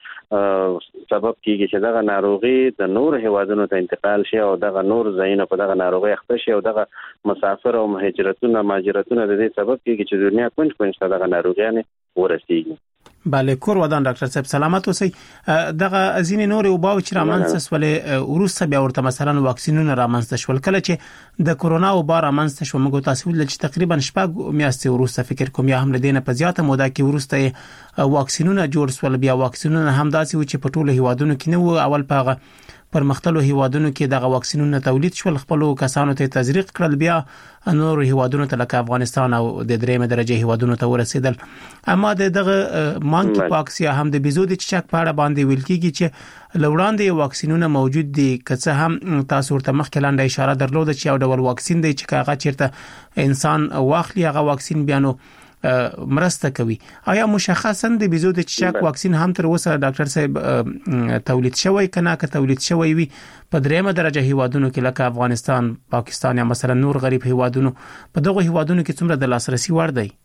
S5: سبب کیږي چې دغه ناروغي د نور هیوادونو ته انتقال شي او دغه نور ځایونه دغه ناروغي اخته شي او دغه مسافر او مهاجرتونه مهاجرتونه د دې سبب کیږي چې دنیا کونج کونج ته دغه ناروغیان ورسیږي.
S4: بله کور ودان ډاکټر صاحب سلامت اوسئ. دغه ازین نور او باو چې رامنځته سولې ورسته بیا ورته مثلا واکسینونه رامنځته شول کله چې د کورونا او بار رامنځته شو موږ تاسو ول چې تقریبا شپږ میاشتې ورسته فکر کوم یا هم لدینه په زیاته موده کې ورسته واکسینونه جوړ سول. بیا واکسینونه هم داسې و چې په ټولو هیوادونو کې نه و. اول په پرمختللو هیوادونو کې دغه واکسینونه تولید شول، خپل کسانو ته تزریق کړل، بیا نور هیوادونو ته لکه افغانستان او د دریمه درجه هیوادونو ته ورسېدل. اما دغه مانکی پاکس یا هم د بيزو د چچک په اړه باندې ویل کیږي چې لوړاندې واکسینونه موجود دي، که څه هم تاسو ورته مخکې لاندې اشاره درلوده چې یو ډول واکسین دی چې هغه چیرته انسان واخلي هغه واکسین بیانو مرسته کوي. آیا مشخصا د بيزو د چچک واکسین هم تر اوسه ډاکټر صاحب تولید شوی کنه که تولید شوی وي په دریمه درجه هیوادونو کې لکه افغانستان، پاکستان یا مثلا نور غریب هیوادونو په دغه هیوادونو کې څومره د لاسرسي وړ دی؟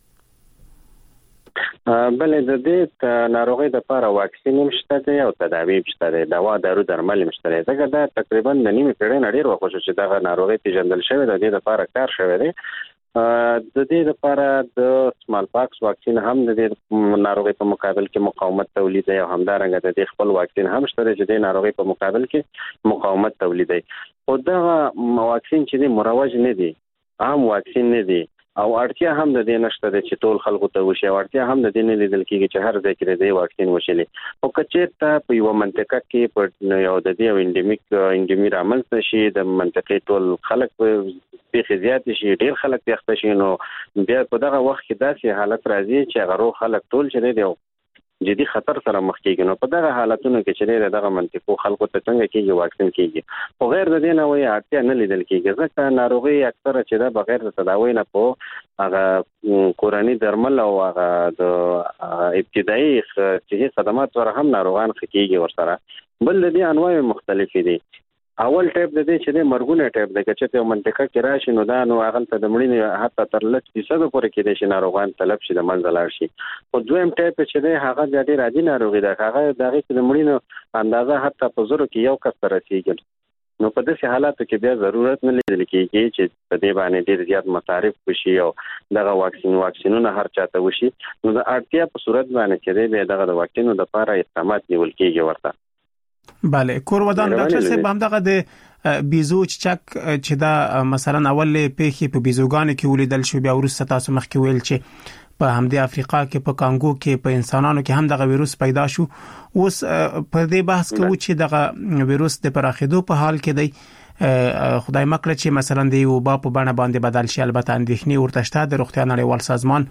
S5: بلې د دې ناروغي د لپاره واکسین مشته دی او تداوی مشته دی، دوا دارو درمل مشته دی. ځکه دا تقریبا د نیمه پیړۍ نه ډیر وخت چې دغه ناروغي پیژندل شوی د دې لپاره کار شوی دی. د دې لپاره د سمال پاکس واکسین هم د دې ناروغي په مقابل کې مقاومت تولیدوي او همدارنګه د دې خپل واکسین هم شته چې د ناروغي په مقابل کې مقاومت تولیدوي. خو دا واکسین چې مروج نه دي، عام واکسین نه دي او اړتیا هم د دې نشته چې ټول خلکو ته وشي، اړتیا هم د دې نه لیدل کېږي چې هر ځای کې د واکسین وشي. او کچېرته په یو منطقه کې په یو د دې انډیمیک انډیمی رامنځته شي د منطقې ټول خلک په زیات شي، ډیر خلک تخته شي، نو بیا په دغه وخت کې داسې حالت راځي چې هغه خلک ټول چې دی جدي خطر سره مخ کېږي. نو په دغه حالتونو کې چې دغه منطقو خلکو ته څنګه کېږي واکسین کېږي. خو غیر د دې نه وایي اړتیا نه لیدل کېږي ځکه ناروغي اکثره چې دا بغیر د تداوی نه په هغه کورنی درمل او هغه د ابتدایي صحي خدمات سره هم ناروغان خکېږي ورسره. بل د دې انواع مختلفې دي. اول ټیپ د دې چې د مرګونه ټیپ د کچته یو منطقه کې راشي نو دا نو هغه ته د مړینې حتی تر لس فیصد پورې کې د ناروغان طلب شي د منځ لاړ شي. او دویم ټیپ چې د هغه د ډېر عادي ناروغي ده، هغه دغه د مړینې اندازه حتی په زرو کې یو کس تر رسیدي. نو په داسې حالاتو کې بیا ضرورت نه لیدل کېږي چې په دې باندې ډېر زیات مصارف وشي او دغه واکسین واکسینونه هر چاته وشي. نو د اړتیا په صورت باندې چې دغه د واکسینو لپاره اقدامات نیول کېږي ورته.
S4: بله کور ودان ډاکټر صاحب همدغه د بيزو چچک چې دا مثلا اول پیخي په بيزوګان کې ولیدل شو، بیا ورسته تاسو مخکې ویل چې په همدې افریقا کې په کانګو کې په انسانانو کې هم دغه وایروس پیدا شو. اوس په دې بحث کوو چې دغه وایروس د پراخېدو په حال کې دی. خدای مکړه چې مثلا د وبا په بڼه باندې بدل شي. البته اندېښنې ورته شته. د روغتیا نړیوال سازمان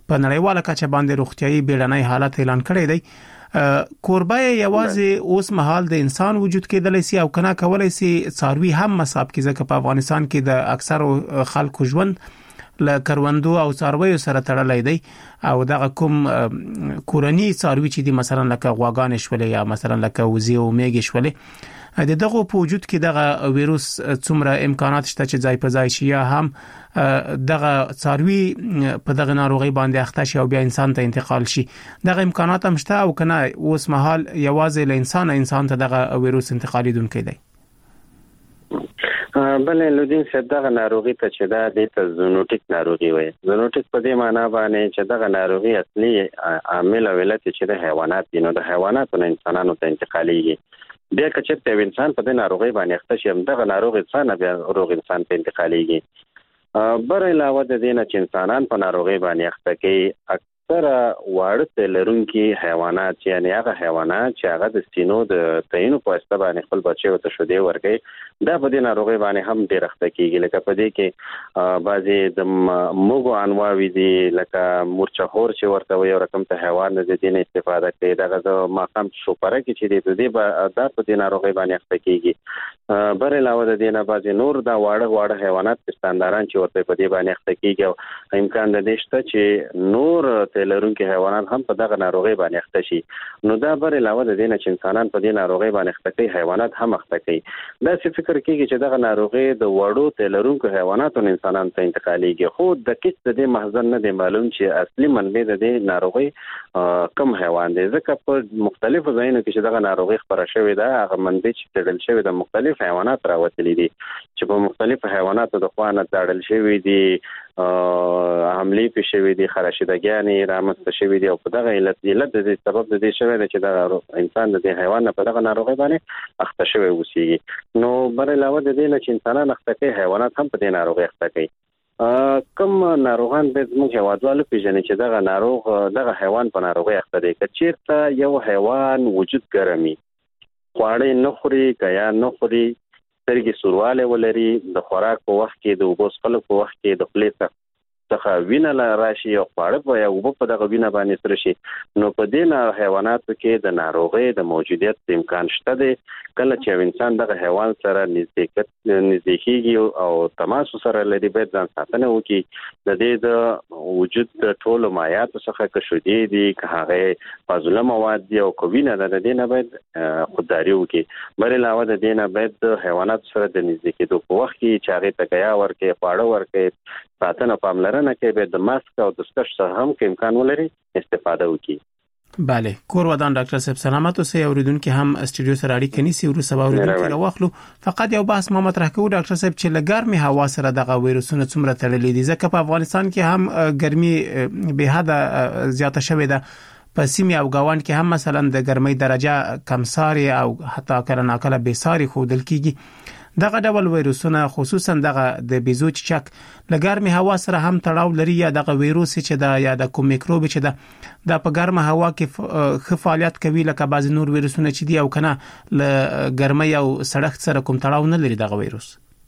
S4: په نړیواله کچه باندې روغتيایي بیړنۍ حالت اعلان کړی دی. کوربه یوازې اوس مهال د انسان وجود کېدلی سي او کنه کولای سي څاروي هم مصاب کیږي چې په افغانستان کې د اکثر خلکو ژوند له کروندو او څارویو سره تړلې دی او دغه کوم کورنی څاروي چې دي مثلا لکه غواګان شولې یا مثلا لکه وزي او میږي شولې د دغه په وجود کې دغه وایروس څومره امکانات شته چې ځای په ځای شي یا هم دغه څاروي په دغه ناروغي باندې اخته شي او بیا انسان ته انتقال شي. دغه امکانات هم شته او کنه اوس مهال یوازې له انسان انسان ته دغه وایروس انتقالي دونکې دی.
S5: بلې لودین چې دغه ناروغي ته چې دا د زونوټیک ناروغي وي. زونوټیک په دې معنی باندې چې دغه ناروغي اصلي عامل او علت چې د حیوانات دي نو د حیواناتو نه انسانانو ته انتقاليږي. بیا که چې یو انسان په دې ناروغي باندې اخته شي دغه ناروغ انسان بیا روغ انسان ته انتقاليږي. بر علاوه د دې نه چې انسانان په ناروغي باندې اخته کې اکثر واړه لرونکي حیوانات یعنی هغه حیوانات چې هغه د سینو د تینو په واسطه باندې خپل بچو ته شودي ورګي دا په دې ناروغي باندې هم ډیر اخته کیږي. لکه په دې کې بعضي د موګو انواوي دي لکه مورچهور چې ورته وي او رقم ته حیوان د دې نه استفاده کوي دغه د ماقام شوپره کې چې د دې د په دې ناروغي باندې اخته کیږي. بر علاوه د دې نه بعضي نور دا واړه واړه حیوانات پستانداران چې ورته په دې باندې اخته کیږي او امکان د دې شته چې نور لرونکي حیوانات هم په دغه ناروغي باندې اخته شي. نو دا بر علاوه د دې نه چې انسانان په دې ناروغي باندې اخته کوي حیوانات هم اخته کوي. دا څه فکر کیږي چې دغه ناروغي د وړو تلرونکو حیواناتو نه انسانان ته انتقاليږي خو د کیسه د محضر نه دی معلوم چې اصلي منبع د دې ناروغي کم حیوان دی. ځکه په مختلفو ځایونو کې چې دغه ناروغي خبره شوې ده هغه منبع چې تړل شوی د مختلف حیوانات راوتلي دي چې په مختلف حیواناتو د خوانه تړل شوی دي حملې په شوی دي خراشدګیانې رامنځته شوی دي او په دغه علت علت د سبب د دې شوی چې د انسان د حیوان په دغه ناروغي باندې اخته شوی اوسېږي. نو بر علاوه د دې نه چې انسانان اخته کوي حیوانات هم په دې ناروغي اخته کوي. کوم ناروغان به موږ هوادوالو پیژنې چې دغه ناروغ دغه حیوان په ناروغي اخته دی. که چیرته یو حیوان وجود ګرمي خواړه نه خوري کیا نه خوري سترګې سورواله ولري د خوراک په وخت کې د اوبو څښلو په وخت کې د خپل څخه وینه راشي او خواړه په یو په دغه وینه باندې سره شي نو په دې نه حیواناتو کې د ناروغي د موجودیت امکان شته دی. کله چې انسان دغه حیوان سره نزدېکت نزدېکیږي او تماس سره لري باید ځان ساتنه وکړي. د دې د وجود د ټولو مایعاتو څخه که شودي دي که هغه فاضله مواد دي او کوینه د دې نه باید خودداري وکړي. بل علاوه د دې نه باید د حیوانات سره د نزدېکېدو په وخت کې چې هغه ته غیا ورکړي خواړه ورکړي ساتنه پاملرنه کوي به د ماسک او د سکش سره هم کې امکان ولري استفاده وکړي.
S4: بله کور ودان ډاکټر صاحب سلامت اوسئ. اوریدونکو هم استودیو سره اړیکه نیسي ورو سبا اوریدونکو راوخلو. فقط یو بحث ما مطرح کوو ډاکټر صاحب چې لګرمي هوا سره دغه وایروسونه څومره تړلې دي ځکه په افغانستان کې هم ګرمي به حد زیاته شوې ده. په سیمه او گاوند کې هم مثلا د ګرمۍ درجه کمساري او حتی کله ناکله بېساري خودل کیږي. دغه ډول وایروسونه خصوصا دغه د بیزو چچک لګرمي هوا سره هم تړاو لري یا دغه وایروس چې دا یا د کوم میکروب چې دا د په ګرمه هوا کې ښه فعالیت کوي لکه بعض نور وایروسونه چې دی او کنه ل ګرمۍ او سړښت سره کوم تړاو نه لري دغه وایروس.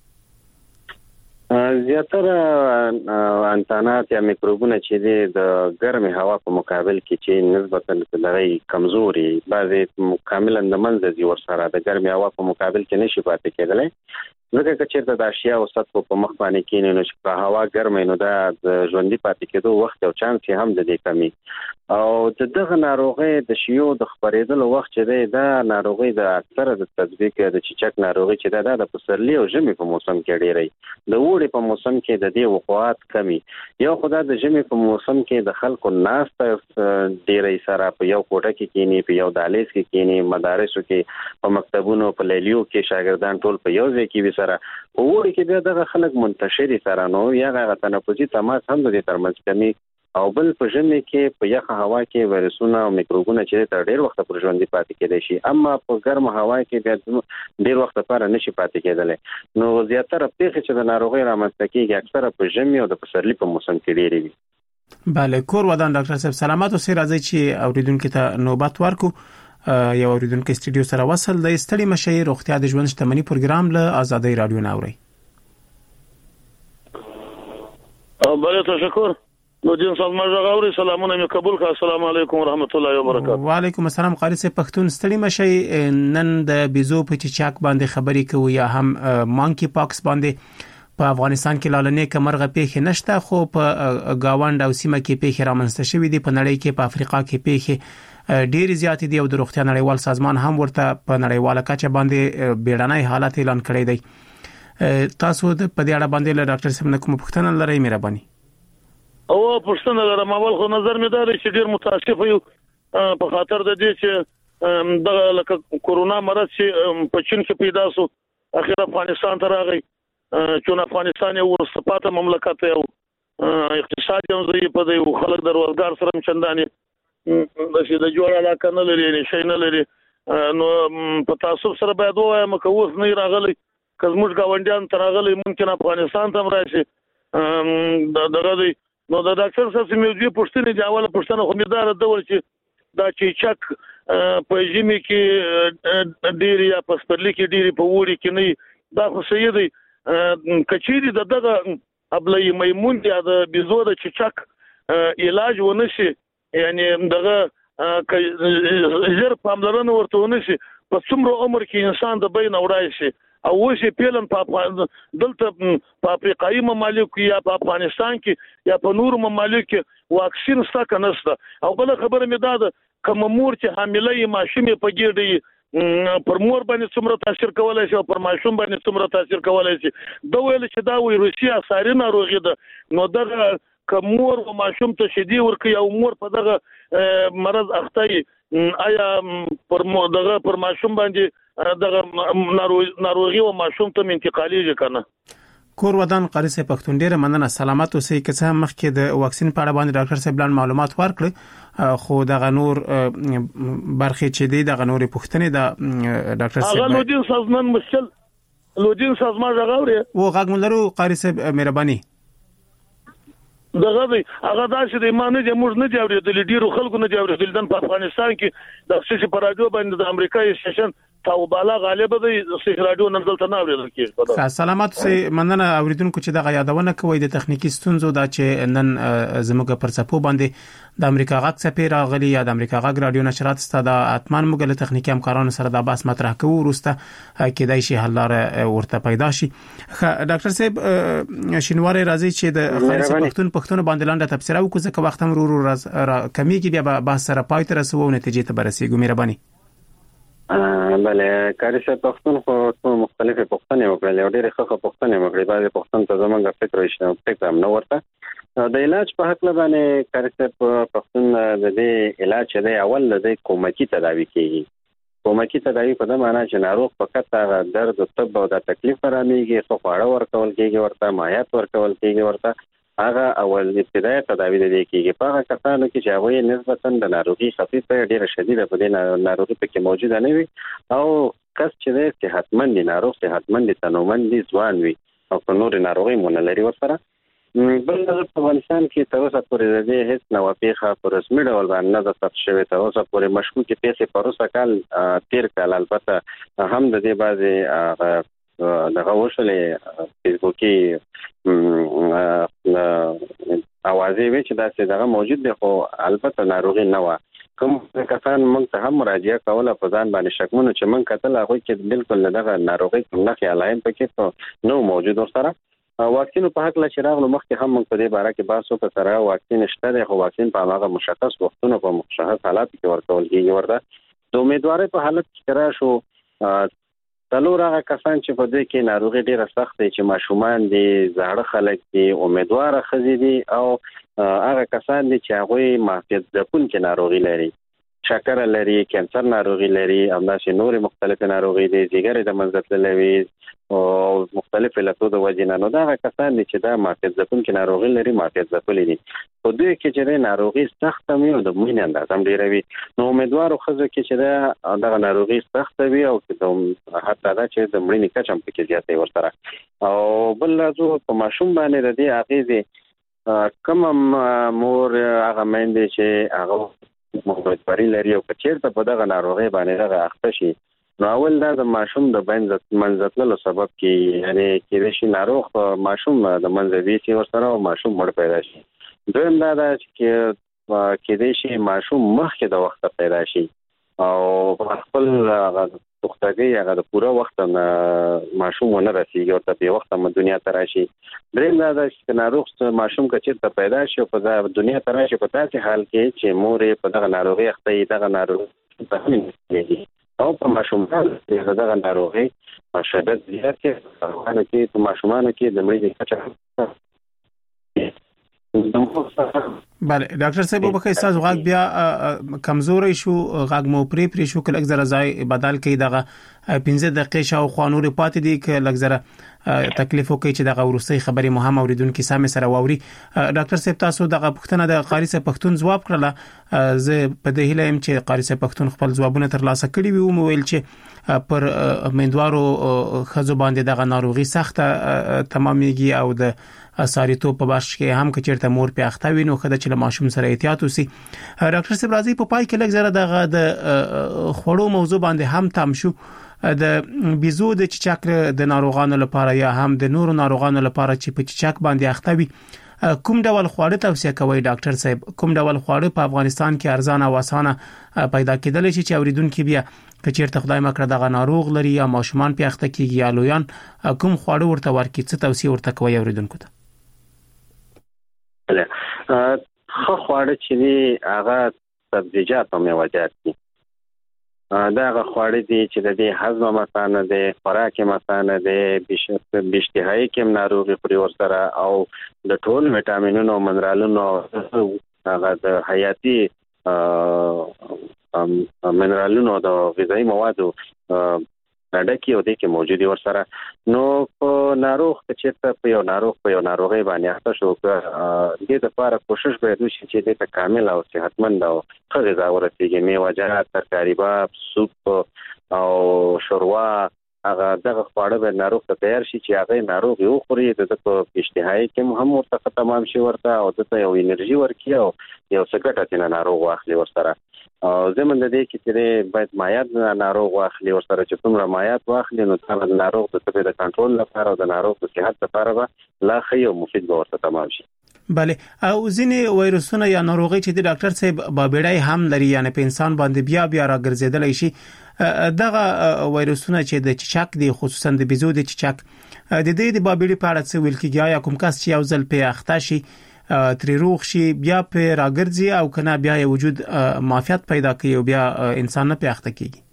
S5: زیاتره انتانات یا میکروبونه چې دي د ګرمې هوا په مقابل کې چې نسبتا لږی کمزوري بعضي کاملا د منځ دي ورسره د ګرمې هوا په مقابل کې نشي پاتې کېدلی. ځکه چې چیرته د اشیا او سطح په مخ باندې کې نو چې هوا ګرمه نو دا د ژوندۍ پاتې کېدو وخت او چانس هم د دې کمی او د دغه ناروغي د شیو د خبرېدلو وخت چې دی دا ناروغي د اکثره د تطبیق د چچک ناروغي چې دا د پسرلی او ژمي په موسم کې ډېری د وړي په موسم کې د دې وقوعات کمی. یو خدای د ژمي په موسم کې د خلکو ناست ډېری سره په یو کوټه کې کینی په یو دالیز کې کینی مدارسو کې په مکتبونو په لیلیو کې شاګردان ټول په یو ځای کې سره په وړي کې بیا دغه خلک منتشري سره نو یا هغه تنفسي تماس هم د ترمنځ کمی او بل په ژمي کې په یخه هوا کې وایرسونه او میکروبونه چې تر ډیر وخت پر ژوندۍ پاتې کېدای شي اما په ګرمه هوا کې بیا ډیر وخت لپاره نشي پاتې کېدلی. نو زیاتره پیښې چې د ناروغۍ رامنځته کېږي اکثره په ژمي او د پسرلي په موسم کې ډېرې وي.
S4: بله کور ودان ډاکټر صاحب سلامت اوسئ. راځئ چې اوریدونکو ته نوبت ورکو. یو اوریدونکو استودیو سره وصل د ستړي مشي روغتیا د ژوند شتمنۍ پروګرام له آزادۍ رادیو ناوړي.
S9: او بله تشکر. نو جن سلام غاوري سلامونه مې قبول کړه. السلام علیکم ورحمت الله وبرکاته.
S4: وعلیکم السلام. قاری صاحب پښتون ستړي مشي نن د بيزو په چچاک باندې خبرې کوي یا هم مانکی پاکس باندې په افغانستان کې لالنې کمرغه پیښه نشته، خو په گاوند او سیمه کې پیښه رامنځته شوې دي. په نړۍ کې په افریقا کې پیښه ډېر زیات دي او د روغتیا نړیوال سازمان هم ورته په نړیواله کچه باندې بیړنۍ حالت اعلان کړی دی. تاسو د په دې اړه باندې له ډاکټر صاحب کوم پوښتنه لرئ؟ مهرباني.
S9: او پښتنه لرم. اول خو نظر مې دا دی چې ډیر متاسف یو په خاطر د دې چې د لکه کورونا مرض چې په چین کې پیدا شو، اخر افغانستان ته راغی. چې افغانستان یو ورسپاته مملکت یو اقتصاد یو ځای په دې خلک د روزګار سره چندانې د شي د جوړ علاقه نه لري، نه شي نه لري. نو په تاسو سره باید وایم چې اوس نه راغلی، که زموږ گاونډیان تر راغلی ممکن افغانستان ته راشي. دغه دی نو د ډاکټر صاحب سمې دې پوښتنې دی. اوله پوښتنه خو مې دا ډول چې دا چې چک په ژمي کې ډېری یا په سپرلي کې ډېری په ووري کې نه، دا خو صحیح دی. کچېری د دغه ابلې میمون یا د بيزو د چچک علاج ونشي، یعنی دغه زر پاملرنه ورته ونشي، په څومره عمر کې انسان د بین اورای شي او وشي پیلن په دلته په افریقایي ممالک یا په افغانستان کې یا په نور ممالک کې واکسین ستا کنهسته. او بل خبره مې دا ده کوم مور چې حامله یې ماشومې په ګډي پر مور باندې څومره تاثیر کولای شي او پر ماشوم باندې څومره تاثیر کولای شي. دا ویل چې دا ویروسي اثر ناروغي ده. نو دغه کومور او ماشوم ته شدي ورکي او مور په دغه مرض اخته آیا پر دغه پر ماشوم باندې دغه ناروغي او ماشوم ته انتقالي کنه.
S4: کور ودان قاری صاحب پښتون ډیره مننه. سلامات اوسئ. که څه مخکې د واکسین په اړه باندې ډاکټر صاحب لاندې معلومات ورکړل، خو دغه نور برخه چې دی دغه نور پښتنې د ډاکټر صاحب
S9: هغه لودین سازمان مشکل لودین سازمان راغوري
S4: و غږ ملرو. قاری صاحب مهرباني
S9: دغه دی هغه داسې د ایمان نه موږ نه دی اورېدل، ډیرو خلکو نه دی اورېدل. د په افغانستان کې د سیاسي پراډیو باندې د امریکایي سیشن تاو بالا غالب دی سیاسي رادیو نن دلته نه اورېدل کیږي.
S4: سلامات سي مننه اوریدونکو چې دغه یادونه کوي د تخنیکی ستونزو دا چې نن زموږ پر صفو باندې د امریکا غږ څخه راغلي یا د امریکا غږ رادیو نشرات ستاده اتمان موږ له تخنیکی همکارانو سره د بحث مطرح کوو. وروسته کېدای شي حل لاره ورته پیدا شي. ډاکټر صاحب شینواری راځي چې د خالص پښتون پښتون باندې لاندې تفسیر وکړو ځکه وخت هم ورو ورو کمیږي، بیا بحث سره پای ته رسوو او نتیجې ته برسېږو. مهرباني.
S5: بله کاری صاحب پښتون خو مختلفه پښتنې وکړل او ډېرې ښه پښتنې وکړې. بعضې پښتون ته زمونږ فکر وشته فکر هم نه ورته د علاج په حق باندې. کاری صاحب پښتون د دې علاج چې دی اول د دې کومکی تداوی کیږي. کومکی تداوی په دې معنی چې ناروغ فقط هغه درد او تب او د تکلیف رامېږي، خو خواړه ورکول کیږي، ورته مایعات ورکول کیږي، ورته هغه اول ابتدایي تداوی د دې کیږي. په هغه کسانو کې چې هغه نسبتاً د ناروغي خفیفه ډیره شدیده په دې ناروغي په موجوده نه وي او کس چې د صحتمند ناروغ صحتمند تنومند ځوان وي او په نور ناروغي مونږ لري ورسره. بل د افغانستان کې تر اوسه پورې د دې هیڅ نو پیښه پر رسمي ډول باندې نه ده ثبت شوې. تر اوسه پورې مشکوکې پیښې پر اوسه کال تیر کال البته هم د دې بعضي دغه وشلې فیسبوکي اوازې وی چې دا څه دغه موجود دی، خو البته ناروغي نه و. کوم کسان موږ ته هم مراجعه کوله په ځان باندې شکمنو چې موږ کتل هغه کې بالکل دغه ناروغي نه خیالایم پکې نو موجود سره. واکسین په حق لا چراغ نو مخکې هم موږ په دې باره کې بحث وکړ. سره واکسین شته دی، خو واکسین په هغه مشخص وختونو په مشخص حالات کې ورکول کیږي. ورته د امیدوارۍ په حالت کې را شو تلور هغه کسان چې په دې کې ناروغي ډیره سخت دي چې ماشومان دي، زاړه خلک دي، امیدوار خزي دي او هغه کسان دي چې هغه محافظ ځپون کې ناروغي لري، شکر لري، کانسر ناروغي لري، همداسې نور مختلف ناروغي دي، ځیګر د منځ لوي او مختلف علتو د وجې نه. نو دا هغه کسان دي چې دا محافظ ځپون کې ناروغي لري، محافظ ځپلي دي. په دې کې چې ناروغي سخت وي او د مینې اندازه هم ډیره وي، نو امیدوارو خزو کې چې دا ناروغي سخت وي او چې حتی دا چې د مړینې کچه هم پکې زیاته ورسره. او بل لازم په ماشوم باندې د دې اغیزې کوم مور هغه مېندې چې هغه مخبري لري او چیرته په دغه ناروغي باندې دغه اخته شي، نو اول دا د ماشوم د منځتلو سبب کې یعنی کې شي ناروغ ماشوم د منځوي سي ورسره او ماشوم مړ پیدا شي. دویم دا ده چې کې دې شي ماشوم مخکې د وخت پیدا شي او خپل پختګي هغه د پوره وخت نه ماشوم ونه رسیږي او په وخت هم دنیا ته راشي. دریم دا ده چې ناروغ ماشوم که چیرته پیدا شي په دنیا ته راشي په داسې حال کې چې مور په دغه ناروغي اخته دغه ناروغي تحمل کوي او په ماشومان کې دغه ناروغي شدت زیات کې هغه کې په ماشومان کې د مړینې کچه.
S4: بله ډاکټر صاحب په خې تاسو غاګ بیا کمزوري شو غاګ مو پری پری شو کله زره ځای بدل کړي دغه پنځه دقیقې شاو خوانوري پاتې دي ک لږ زره تکلیف وکړي چې دغه ورسي خبري مهم اوریدونکو سامي سره واوري. ډاکټر صاحب تاسو دغه پښتنه د قاری صاحب پښتون جواب کړله زه په دې هیله يم چې قاری صاحب پښتون خپل جوابونه ترلاسه کړي وي او مویل چې پر مندوارو خزو باندې دغه ناروغي سخته تمامېږي او د اساریتو په باش کې هم کچرته مور په اخته وینو خدای چې ماشوم سره احتیاط وسی. ډاکټر صاحب راځي په پای کې لږ زره دغه د خوړو موضوع باندې هم تام شو د بيزو د چچاک د ناروغانو لپاره یا هم د نورو ناروغانو لپاره چې په چچاک باندې اخته وي کوم ډول خواړه توصيه کوي ډاکټر صاحب؟ کوم ډول خواړه په افغانستان کې ارزانه او اسانه پیدا کېدل شي چې اوریدونکو بیا کچیرته خدای مکړه دغه ناروغ لري یا ماشومان په اخته کېږي یا لویان کوم خواړه ورته ورکړي څه توصيه ورته کوي اوریدونکو ته؟
S5: خو خواړه چې دي هغه سبزیجات او میوه‌جات دي. دا هغه خواړه دي چې د دې هضم مسانه دي، خوراک مسانه دي، بشتهایی کې ناروغي پرې ورسره او د ټول وټامینونو او منرالونو هغه د حیاتي منرالونو د غذایی موادو ډکه او د کې موجودي ورسره. نو په ناروغ چې په یو ناروغ په یو ناروغي باندې اخته شو د دې لپاره کوشش باید وشي چې د کامل او صحتمند او ښه غذا ورسیږي. میوه‌جات، ترکاری باب، سوپ او شوروا هغه دغه خواړه به ناروغ ته تیار شي چې هغه ناروغ یو خوري د په اشتهایی کې هم ورته تمام شي ورته او د یو انرژي ورکي او یو څه ګټه ناروغ واخلي ورسره. او زموږ د دې کې چې باید مایعات ناروغ واخلي ورسره چې څومره مایعات واخلي نو د ناروغ د طبي د کنټرول لپاره او د ناروغ د صحت لپاره به لا ښه او مفید به ورته تمام شي.
S4: بله او ځینې وایروسونه یا ناروغي چې د ډاکټر صاحب بابېړای هم لري یعنی په انسان باندې بیا بیا راګرځیدل شي دغه وایروسونه چې د چچاک دي خصوصا د بيزو د چچاک د دې د بابېړي په اړه څه ویل کیږي یا کوم کس چې یو ځل په اخته شي تری روغ شي بیا په راګرځي او کنه بیا یو وجود معافیت پیدا کوي او بیا انسان نه په اخته کیږي؟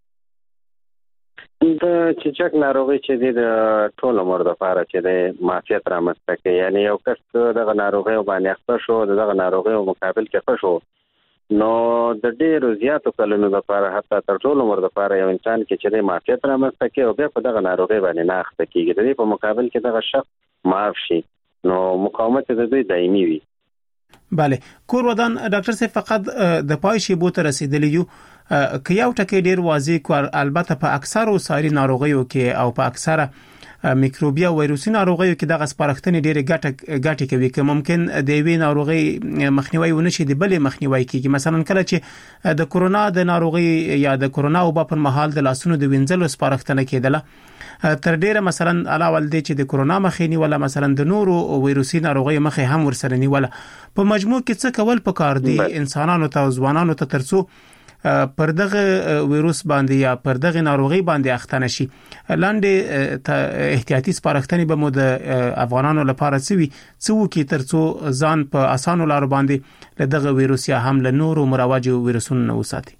S5: د چچاک ناروغي چې د ټول عمر لپاره چې د معافیت رامنځته کوي یعنی یو کس دغه ناروغي باندې اخته شو دغه ناروغي مقابل کې ښه شو نو د ډېرو زیاتو کلونو لپاره حتی تر ټول عمر لپاره یو انسان کې چې د معافیت رامنځته کوي او بیا په دغه ناروغي باندې نه اخته کیږي. د دې په مقابل کې دغه شخص معاف شي نو مقاومت د دوی دایمي وي.
S4: بله کور ودان ډاکټر صاحب فقط د پای شی بو ته رسیدلی یو که یو ټکی ډیر واضح کور البته په اکثرو ساري ناروغیو کې او په اکثره میکروبیا وایروسي ناروغیو کې دغه سپارښتنې ډیره ګټه ګټه کوي که ممکن د وی ناروغي مخنیوي ونشي د بلې مخنیوي کیږي. مثلا کله چې د کورونا د ناروغي یا د کورونا وبا په محل د لاسونو د وینځلو سپارښتنه کېدله تر ډیره مثلا علاوه دې چې د کورونا مخې نیول مثلا د نورو وایروسي ناروغي مخې هم ورسره نیول په مجموع کې څه کول پکار دي انسانانو ته ځوانانو ته ترڅو پر دغه وایروس باندې یا پر دغه ناروغي باندې اخته نشي؟ لاندې احتیاطي سپارښتنې به مو د افغانانو لپاره سوي څو کې ترڅو ځان په اسانو لارو باندې له دغه وایروس یا هم له نورو مروج وایروسونو وساتي.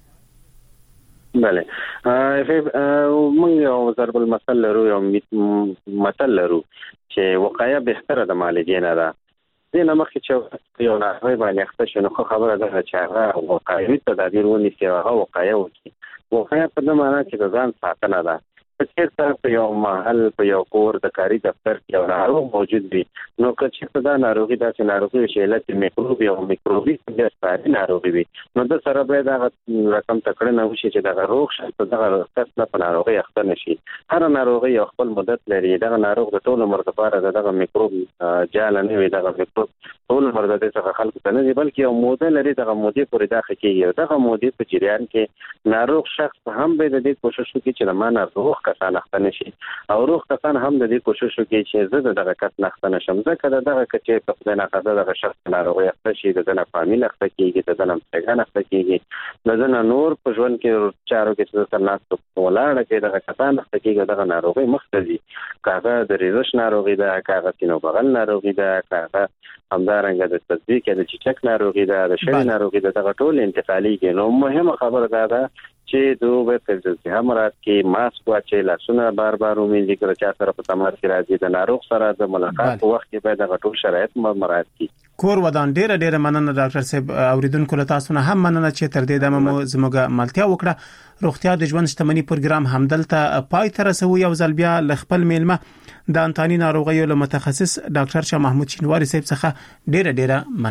S5: بله موږ یو ضرب المثل لرو یو مثل لرو چې وقایه بهتره د معالجې نه ده. دې نه مخکې چې یو ناروغي باندې اخته شي نو خبره ده چې هغه وقایوي تدابیر ونیسي او هغه وقایه وکړي. وقایه په دې معنی چې د ځان ساتنه ده. په چېرته په یو محل په یو کور د کاري دفتر کې یو ناروغ موجود وي نو که چېرته دا ناروغي داسې ناروغي وي چې علت میکروب یا میکروبي ساري ناروغي وي نو د سره باید هغه رقم تکړه وشي چې دغه روغ شخص دغه کس نه په ناروغي اخته نشي. هر ناروغي یو خپل مدت لري. دغه ناروغ د ټول عمر لپاره دغه میکروب جال نه وي. دغه میکروب ټول عمر د دې څخه خلق ته نه دی بلکې یو موده لري. دغه مودې پورې داخل کېږي. دغه مودې په جریان کې ناروغ شخص هم به د دې کوشش وکړي چې له ما ناروغ کسان اخته نشي او روغ کسان هم د دې کوشش کوي چې زه دغه کس نخته نشم ځکه دغه کچې په خپل نه خاطر دغه شخص ناروغي اخته شي دغه فامیل اخته کیږي دغه څنګه اخته کیږي دغه نور په ژوند کې چارو کې چې تر ناس ولاړه کې دغه کسان اخته کیږي دغه ناروغي مختلفي کاغه د ریزش ناروغي ده کاغه سینو بغل ناروغي ده کاغه همدارنګه د تصدیق د چچک ناروغي ده د شری ناروغي ده دغه ټول انتقالي کې نو مهمه خبره ده چې دوه په ځل مراد کې ماسک واچي لاسونه بار بار ومنځي کړه چې سره په تماس کې راځي د ناروغ سره د ملاقات وخت کې باید د ټول شرایط مراعات کړي
S4: کور ودان ډیره ډیره مننه ډاکټر صاحب اوریدونکو له تاسو نه هم مننه چې تر دې دمه مو زموږه ملتیا وکړه روغتیا د ژوند شتمنۍ پروګرام همدلته پای ته رسوي او ځل بیا ل خپل میلمه د انتاني ناروغیو له متخصص ډاکټر شاه محمود شینواری صاحب څخه ډیره ډیره